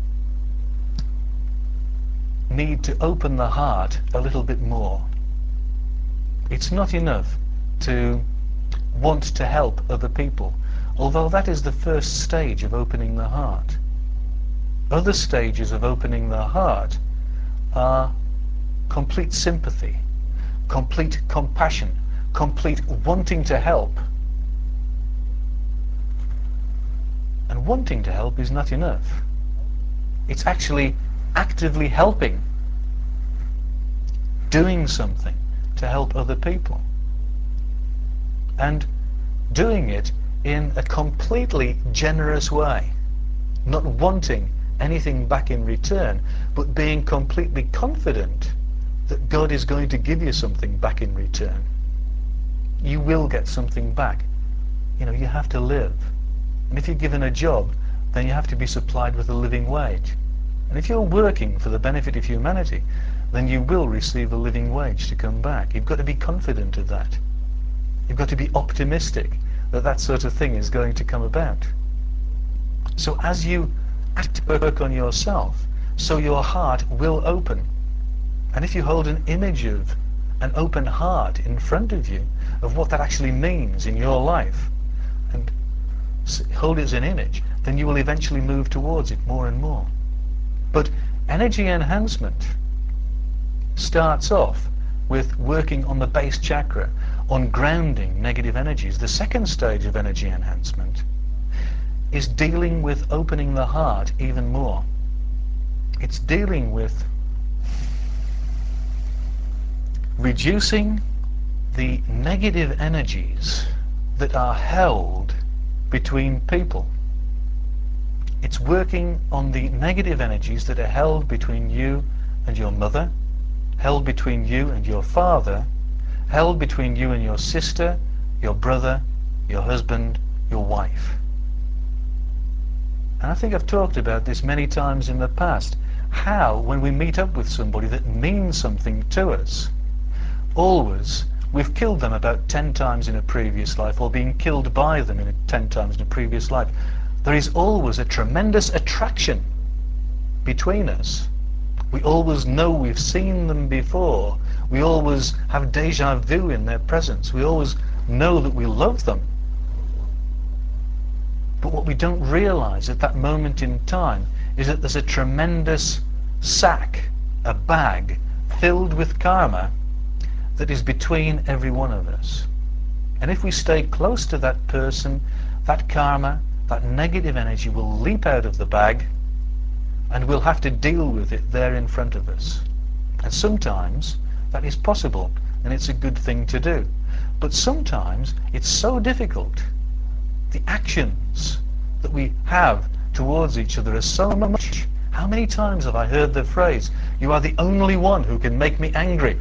need to open the heart a little bit more. It's not enough to want to help other people, although that is the first stage of opening the heart. Other stages of opening the heart are complete sympathy, complete compassion, complete wanting to help. And wanting to help is not enough. It's actually actively helping, doing something to help other people, and doing it in a completely generous way, not wanting anything back in return, but being completely confident that God is going to give you something back in return. You will get something back. You know, you have to live. And if you're given a job, then you have to be supplied with a living wage. And if you're working for the benefit of humanity, then you will receive a living wage to come back. You've got to be confident of that. You've got to be optimistic that that sort of thing is going to come about. So as you work on yourself, so your heart will open. And if you hold an image of an open heart in front of you, of what that actually means in your life, and hold it as an image, then you will eventually move towards it more and more. But energy enhancement starts off with working on the base chakra, on grounding negative energies. The second stage of energy enhancement is dealing with opening the heart even more. It's dealing with reducing the negative energies that are held between people. It's working on the negative energies that are held between you and your mother, held between you and your father, held between you and your sister, your brother, your husband, your wife. And I think I've talked about this many times in the past, how when we meet up with somebody that means something to us, always we've killed them about 10 times in a previous life, or been killed by them 10 times in a previous life. There is always a tremendous attraction between us. We always know we've seen them before. We always have deja vu in their presence. We always know that we love them. But what we don't realize at that moment in time is that there's a tremendous sack, a bag, filled with karma that is between every one of us. And if we stay close to that person, that karma, that negative energy will leap out of the bag, and we'll have to deal with it there in front of us. And sometimes that is possible, and it's a good thing to do. But sometimes it's so difficult. The actions that we have towards each other are so much. How many times have I heard the phrase, "You are the only one who can make me angry"?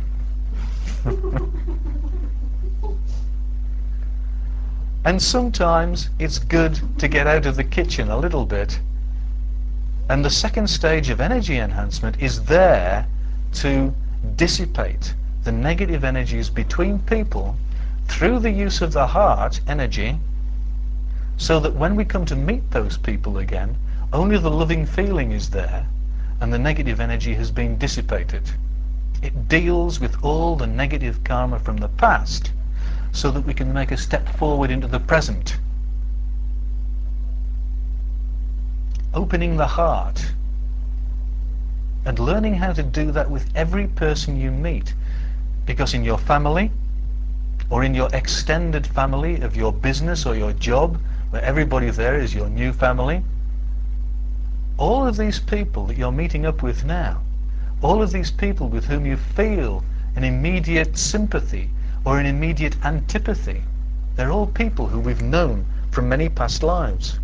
And sometimes it's good to get out of the kitchen a little bit. And the second stage of energy enhancement is there to dissipate the negative energies between people through the use of the heart energy, so that when we come to meet those people again, only the loving feeling is there, and the negative energy has been dissipated. It deals with all the negative karma from the past so that we can make a step forward into the present. Opening the heart and learning how to do that with every person you meet, because in your family or in your extended family of your business or your job, where everybody there is your new family, all of these people that you're meeting up with now, all of these people with whom you feel an immediate sympathy or an immediate antipathy, they're all people who we've known from many past lives.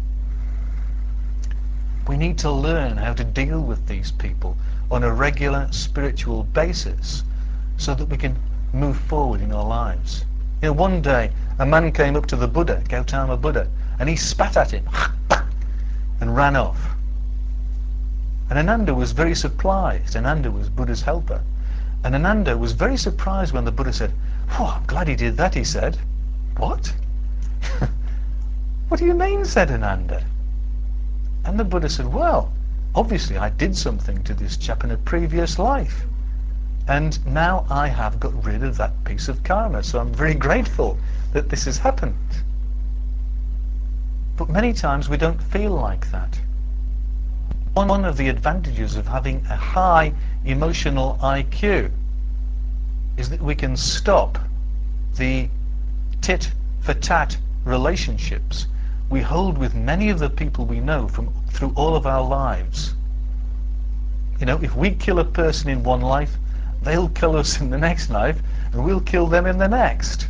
We need to learn how to deal with these people on a regular spiritual basis so that we can move forward in our lives. You know, one day a man came up to the Buddha, Gautama Buddha, and he spat at him and ran off. And Ananda was very surprised. Ananda was Buddha's helper. And Ananda was very surprised when the Buddha said, "Oh, I'm glad he did that," he said. "What?" "What do you mean?" said Ananda. And the Buddha said, "Well, obviously I did something to this chap in a previous life. And now I have got rid of that piece of karma, so I'm very grateful that this has happened." But many times we don't feel like that. One of the advantages of having a high emotional IQ is that we can stop the tit-for-tat relationships we hold with many of the people we know through all of our lives. You know, if we kill a person in one life, they'll kill us in the next life, and we'll kill them in the next.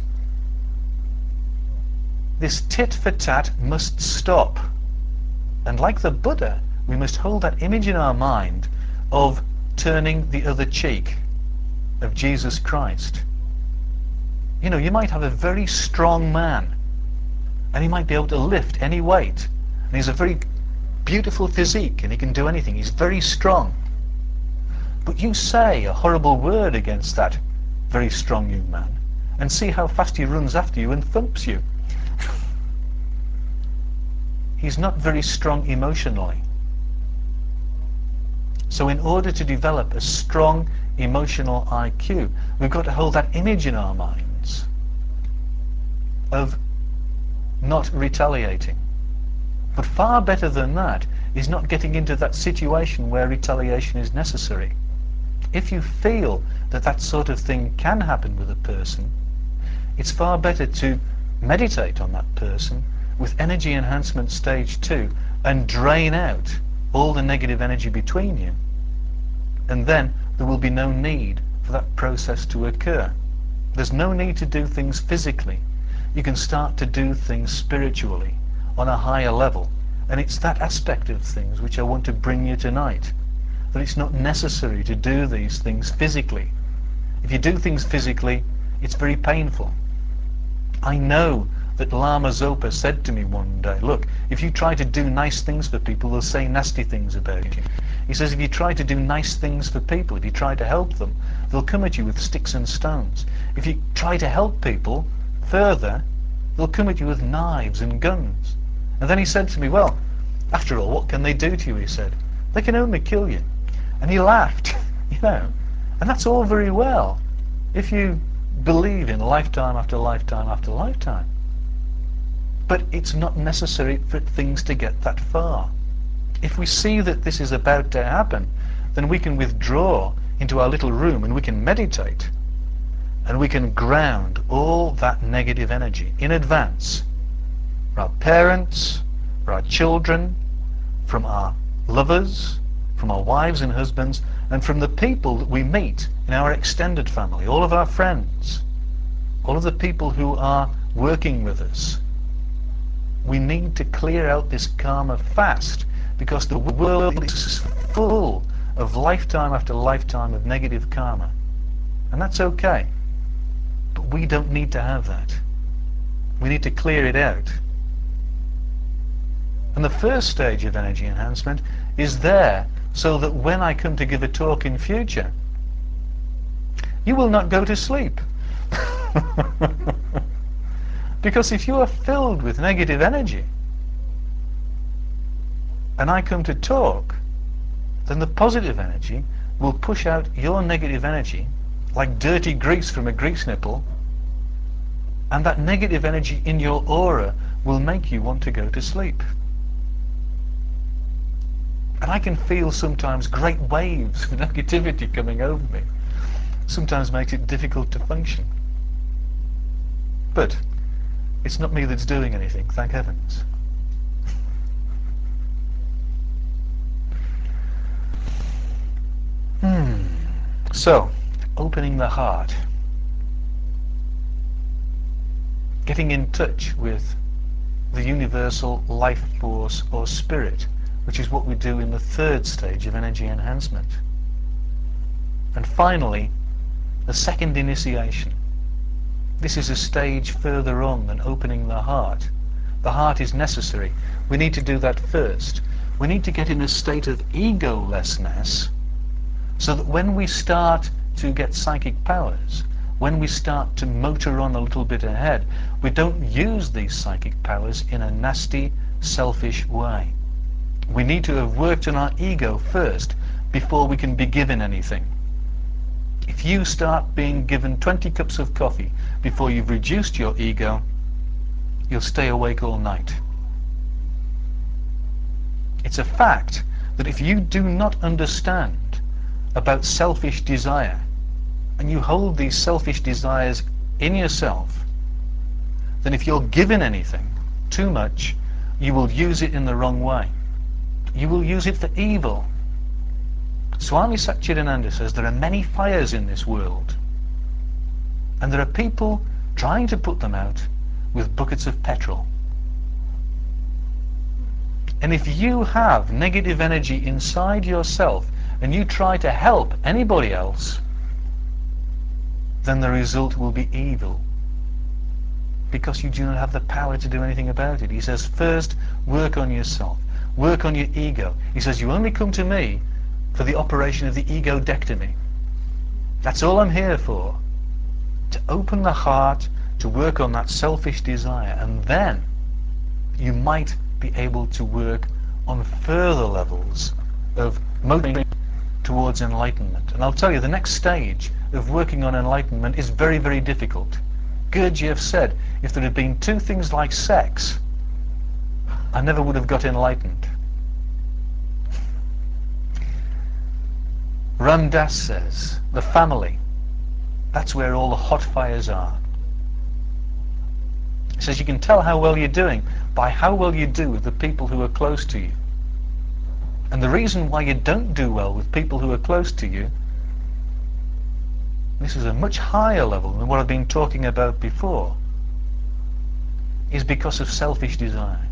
This tit-for-tat must stop. And like the Buddha, we must hold that image in our mind of turning the other cheek, of Jesus Christ. You know, you might have a very strong man, and he might be able to lift any weight, and he's a very beautiful physique, and he can do anything. He's very strong. But you say a horrible word against that very strong young man, and see how fast he runs after you and thumps you. He's not very strong emotionally. So in order to develop a strong emotional IQ, we've got to hold that image in our minds of not retaliating. But far better than that is not getting into that situation where retaliation is necessary. If you feel that that sort of thing can happen with a person, it's far better to meditate on that person with energy enhancement stage 2 and drain out all the negative energy between you, and then there will be no need for that process to occur. There's no need to do things physically. You can start to do things spiritually on a higher level, and it's that aspect of things which I want to bring you tonight, that it's not necessary to do these things physically. If you do things physically, it's very painful. I know that Lama Zopa said to me one day, "Look, if you try to do nice things for people, they'll say nasty things about you." He says, if you try to do nice things for people, if you try to help them, they'll come at you with sticks and stones. If you try to help people further, they'll come at you with knives and guns. And then he said to me, "Well, after all, what can they do to you?" he said. "They can only kill you." And he laughed, you know. And that's all very well if you believe in lifetime after lifetime after lifetime. But it's not necessary for things to get that far. If we see that this is about to happen, then we can withdraw into our little room and we can meditate. And we can ground all that negative energy in advance. For our parents, for our children, from our lovers, from our wives and husbands, and from the people that we meet in our extended family, all of our friends, all of the people who are working with us. We need to clear out this karma fast, because the world is full of lifetime after lifetime of negative karma. And that's okay. But we don't need to have that. We need to clear it out. And the first stage of energy enhancement is there so that when I come to give a talk in future, you will not go to sleep. Because if you are filled with negative energy, and I come to talk, then the positive energy will push out your negative energy like dirty grease from a grease nipple, and that negative energy in your aura will make you want to go to sleep. And I can feel sometimes great waves of negativity coming over me. Sometimes makes it difficult to function. But it's not me that's doing anything, thank heavens. So, opening the heart. Getting in touch with the universal life force or spirit, which is what we do in the third stage of energy enhancement. And finally, the second initiation. This is a stage further on than opening the heart. The heart is necessary. We need to do that first. We need to get in a state of egolessness so that when we start to get psychic powers, when we start to motor on a little bit ahead, we don't use these psychic powers in a nasty, selfish way. We need to have worked on our ego first before we can be given anything. If you start being given 20 cups of coffee before you've reduced your ego, you'll stay awake all night. It's a fact that if you do not understand about selfish desire, and you hold these selfish desires in yourself, then if you're given anything too much, you will use it in the wrong way. You will use it for evil. Swami Satchidananda says there are many fires in this world, and there are people trying to put them out with buckets of petrol. And if you have negative energy inside yourself and you try to help anybody else, then the result will be evil, because you do not have the power to do anything about it. He says, first work on yourself, work on your ego. He says, you only come to me for the operation of the egodectomy. That's all I'm here for, to open the heart, to work on that selfish desire, and then you might be able to work on further levels of motoring towards enlightenment. And I'll tell you, the next stage of working on enlightenment is very, very difficult. Gurdjieff said, if there had been two things like sex, I never would have got enlightened. Ram Dass says, the family, that's where all the hot fires are. He says you can tell how well you're doing by how well you do with the people who are close to you. And the reason why you don't do well with people who are close to you, this is a much higher level than what I've been talking about before, is because of selfish desire.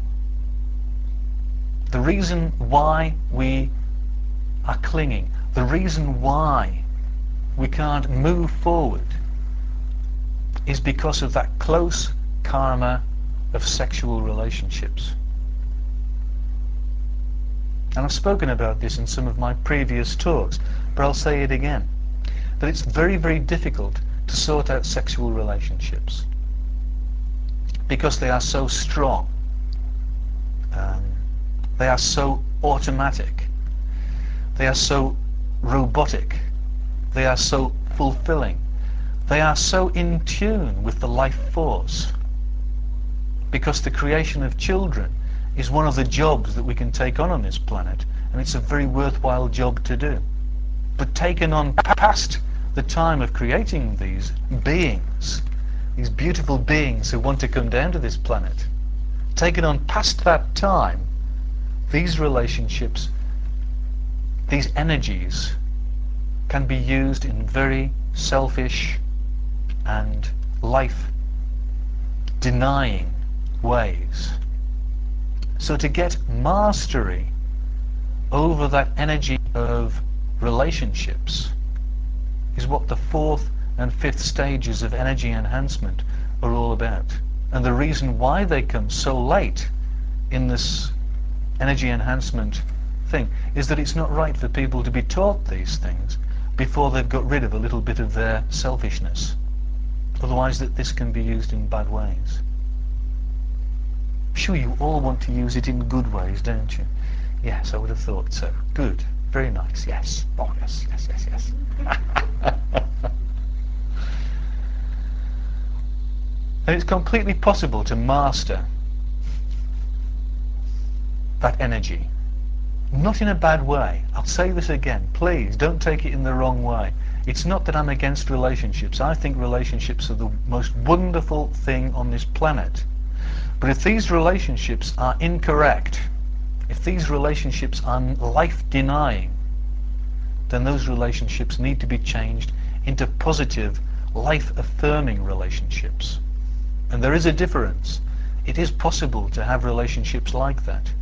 The reason why we are clinging, the reason why we can't move forward, is because of that close karma of sexual relationships. And I've spoken about this in some of my previous talks, but I'll say it again, that it's very, very difficult to sort out sexual relationships because they are so strong, they are so automatic, they are so robotic, they are so fulfilling, they are so in tune with the life force, because the creation of children is one of the jobs that we can take on this planet, and it's a very worthwhile job to do. But taken on past the time of creating these beings, these beautiful beings who want to come down to this planet, taken on past that time, these relationships, these energies can be used in very selfish and life-denying ways. So to get mastery over that energy of relationships is what the fourth and fifth stages of energy enhancement are all about. And the reason why they come so late in this energy enhancement thing is that it's not right for people to be taught these things before they've got rid of a little bit of their selfishness. Otherwise this can be used in bad ways. Sure, you all want to use it in good ways, don't you? Yes, I would have thought so. Good. Very nice. Yes. Oh, yes, yes, yes, yes. And it's completely possible to master that energy. Not in a bad way. I'll say this again. Please don't take it in the wrong way. It's not that I'm against relationships. I think relationships are the most wonderful thing on this planet. But if these relationships are incorrect, if these relationships are life-denying, then those relationships need to be changed into positive, life-affirming relationships. And there is a difference. It is possible to have relationships like that.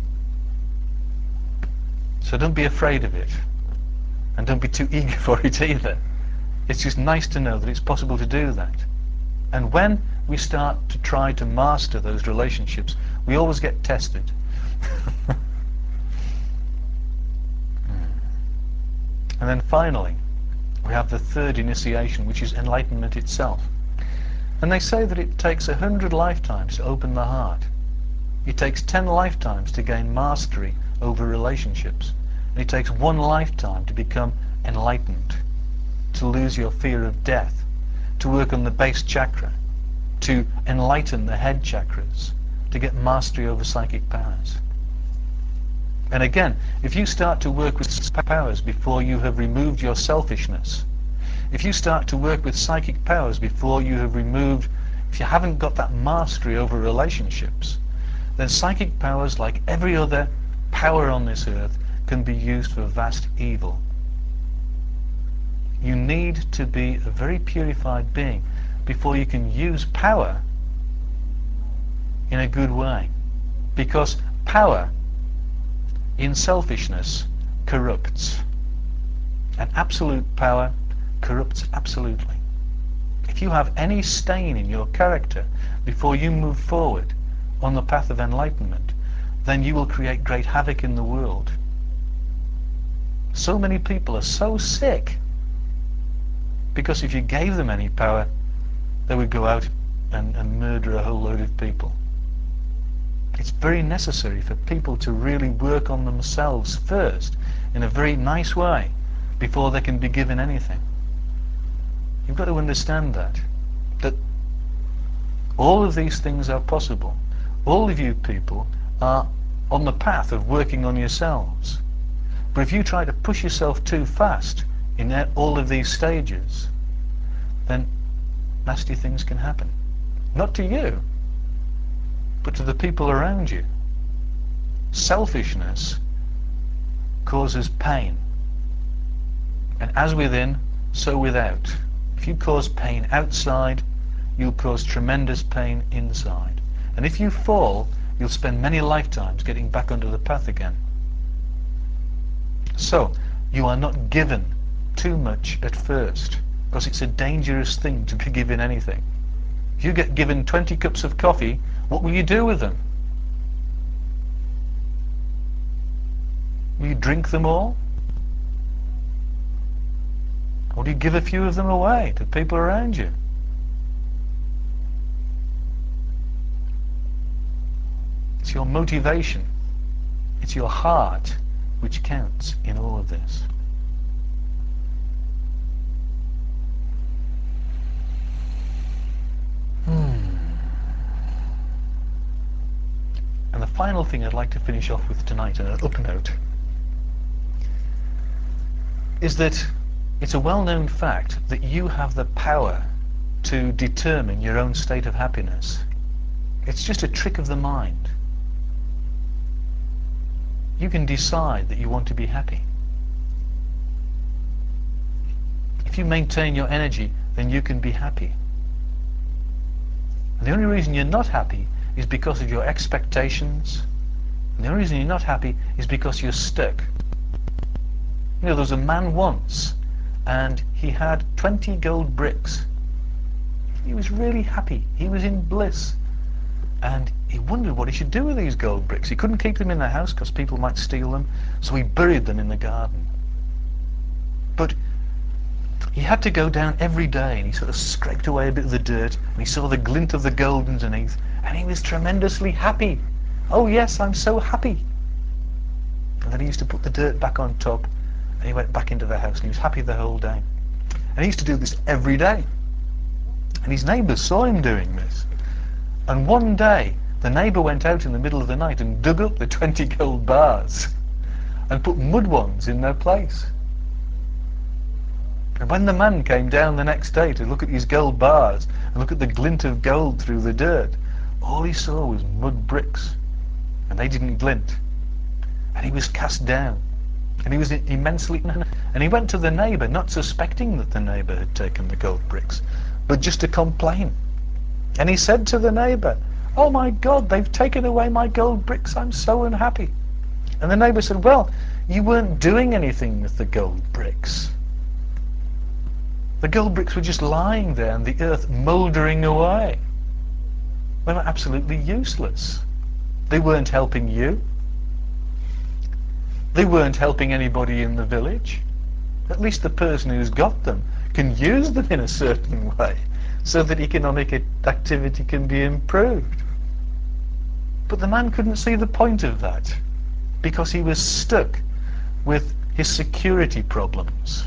So don't be afraid of it. And don't be too eager for it either. It's just nice to know that it's possible to do that. And when we start to try to master those relationships, we always get tested. And then finally, we have the third initiation, which is enlightenment itself. And they say that it takes 100 lifetimes to open the heart. It takes 10 lifetimes to gain mastery over relationships. And it takes 1 lifetime to become enlightened, to lose your fear of death, to work on the base chakra, to enlighten the head chakras, to get mastery over psychic powers. And again, if you start to work with powers before you have removed your selfishness, if you start to work with psychic powers before you have removed, if you haven't got that mastery over relationships, then psychic powers, like every other power on this earth, can be used for vast evil. You need to be a very purified being before you can use power in a good way. Because power in selfishness corrupts. And absolute power corrupts absolutely. If you have any stain in your character before you move forward on the path of enlightenment, then you will create great havoc in the world. So many people are so sick because if you gave them any power, they would go out and murder a whole load of people. It's very necessary for people to really work on themselves first in a very nice way before they can be given anything. You've got to understand that all of these things are possible. All of you people are on the path of working on yourselves. But if you try to push yourself too fast in all of these stages, then nasty things can happen. Not to you, but to the people around you. Selfishness causes pain. And as within, so without. If you cause pain outside, you'll cause tremendous pain inside. And if you fall, you'll spend many lifetimes getting back onto the path again. So, you are not given too much at first, because it's a dangerous thing to be given anything. If you get given 20 cups of coffee, what will you do with them? Will you drink them all? Or do you give a few of them away to people around you? It's your motivation, it's your heart which counts in all of this. And the final thing I'd like to finish off with tonight on an up note is that it's a well-known fact that you have the power to determine your own state of happiness. It's just a trick of the mind. You can decide that you want to be happy. If you maintain your energy, then you can be happy. And the only reason you're not happy is because of your expectations. And the only reason you're not happy is because you're stuck. You know, there was a man once, and he had 20 gold bricks. He was really happy. He was in bliss. And he wondered what he should do with these gold bricks. He couldn't keep them in the house because people might steal them, so he buried them in the garden. But he had to go down every day, and he sort of scraped away a bit of the dirt, and he saw the glint of the gold underneath, and he was tremendously happy. Oh yes, I'm so happy. And then he used to put the dirt back on top, and he went back into the house, and he was happy the whole day. And he used to do this every day. And his neighbours saw him doing this. And one day, the neighbour went out in the middle of the night and dug up the 20 gold bars and put mud ones in their place. And when the man came down the next day to look at his gold bars and look at the glint of gold through the dirt, all he saw was mud bricks, and they didn't glint. And he was cast down, and he was immensely... And he went to the neighbour, not suspecting that the neighbour had taken the gold bricks, but just to complain. And he said to the neighbour, "Oh my God, they've taken away my gold bricks, I'm so unhappy." And the neighbour said, "Well, you weren't doing anything with the gold bricks. The gold bricks were just lying there in the earth, mouldering away. They were absolutely useless. They weren't helping you. They weren't helping anybody in the village. At least the person who's got them can use them in a certain way so that economic activity can be improved." But the man couldn't see the point of that because he was stuck with his security problems.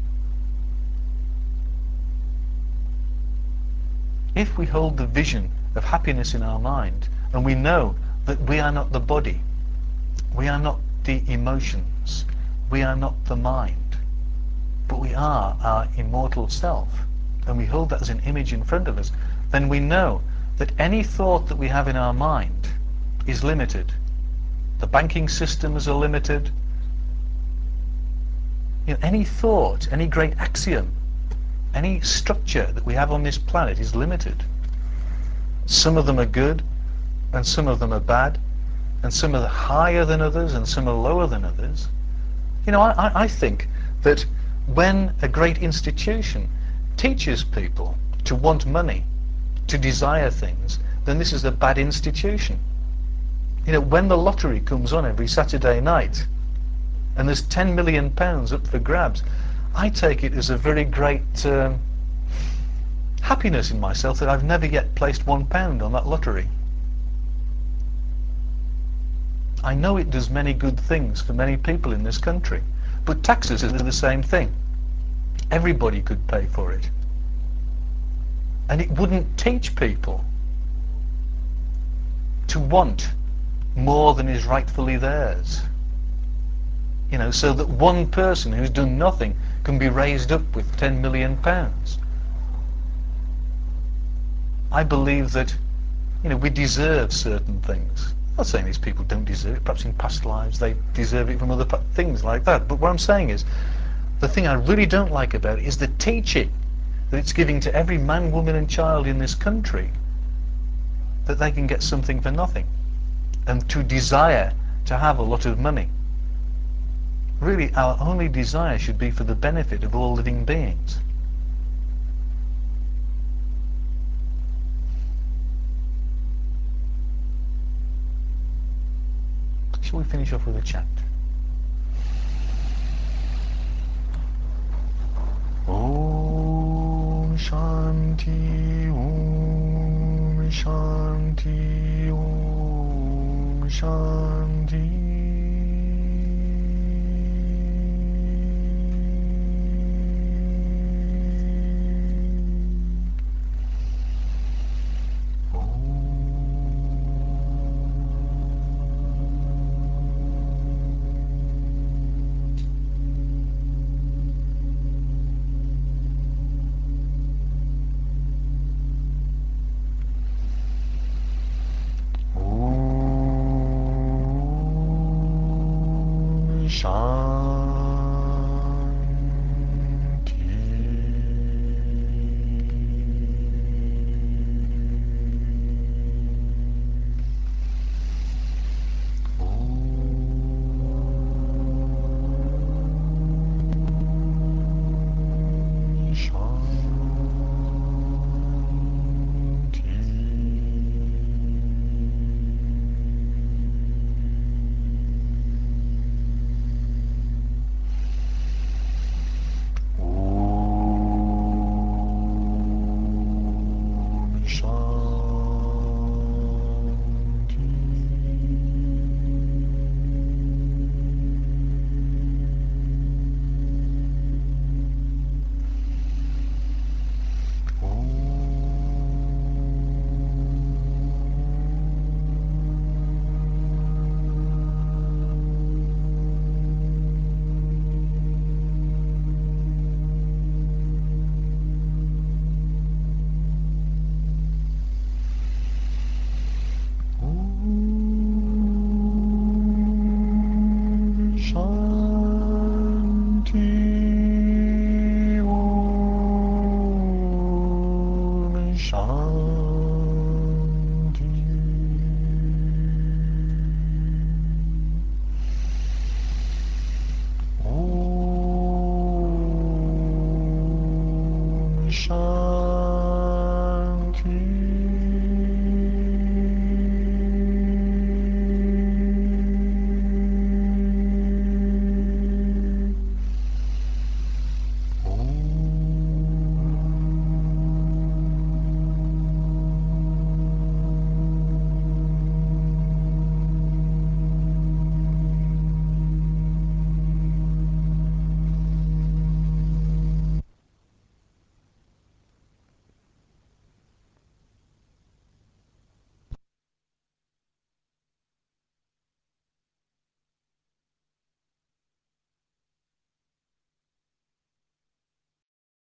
If we hold the vision of happiness in our mind, and we know that we are not the body, we are not the emotions, we are not the mind, but we are our immortal self, and we hold that as an image in front of us, then we know that any thought that we have in our mind is limited. The banking systems are limited. Any thought, any great axiom, any structure that we have on this planet is limited. Some of them are good, and some of them are bad, and some are higher than others, and some are lower than others. I think that when a great institution teaches people to want money, to desire things, then this is a bad institution. When the lottery comes on every Saturday night, and there's £10 million up for grabs, I take it as a very great happiness in myself that I've never yet placed £1 on that lottery. I know it does many good things for many people in this country, but taxes are the same thing. Everybody could pay for it. And it wouldn't teach people to want more than is rightfully theirs. So that one person who's done nothing can be raised up with £10 million. I believe that, we deserve certain things. I'm not saying these people don't deserve it. Perhaps in past lives they deserve it from other things like that. But what I'm saying is, the thing I really don't like about it is the teaching that it's giving to every man, woman and child in this country that they can get something for nothing, and to desire to have a lot of money. Really, our only desire should be for the benefit of all living beings. Shall we finish off with a chant? Om Shanti, Om Shanti, Om Shanti.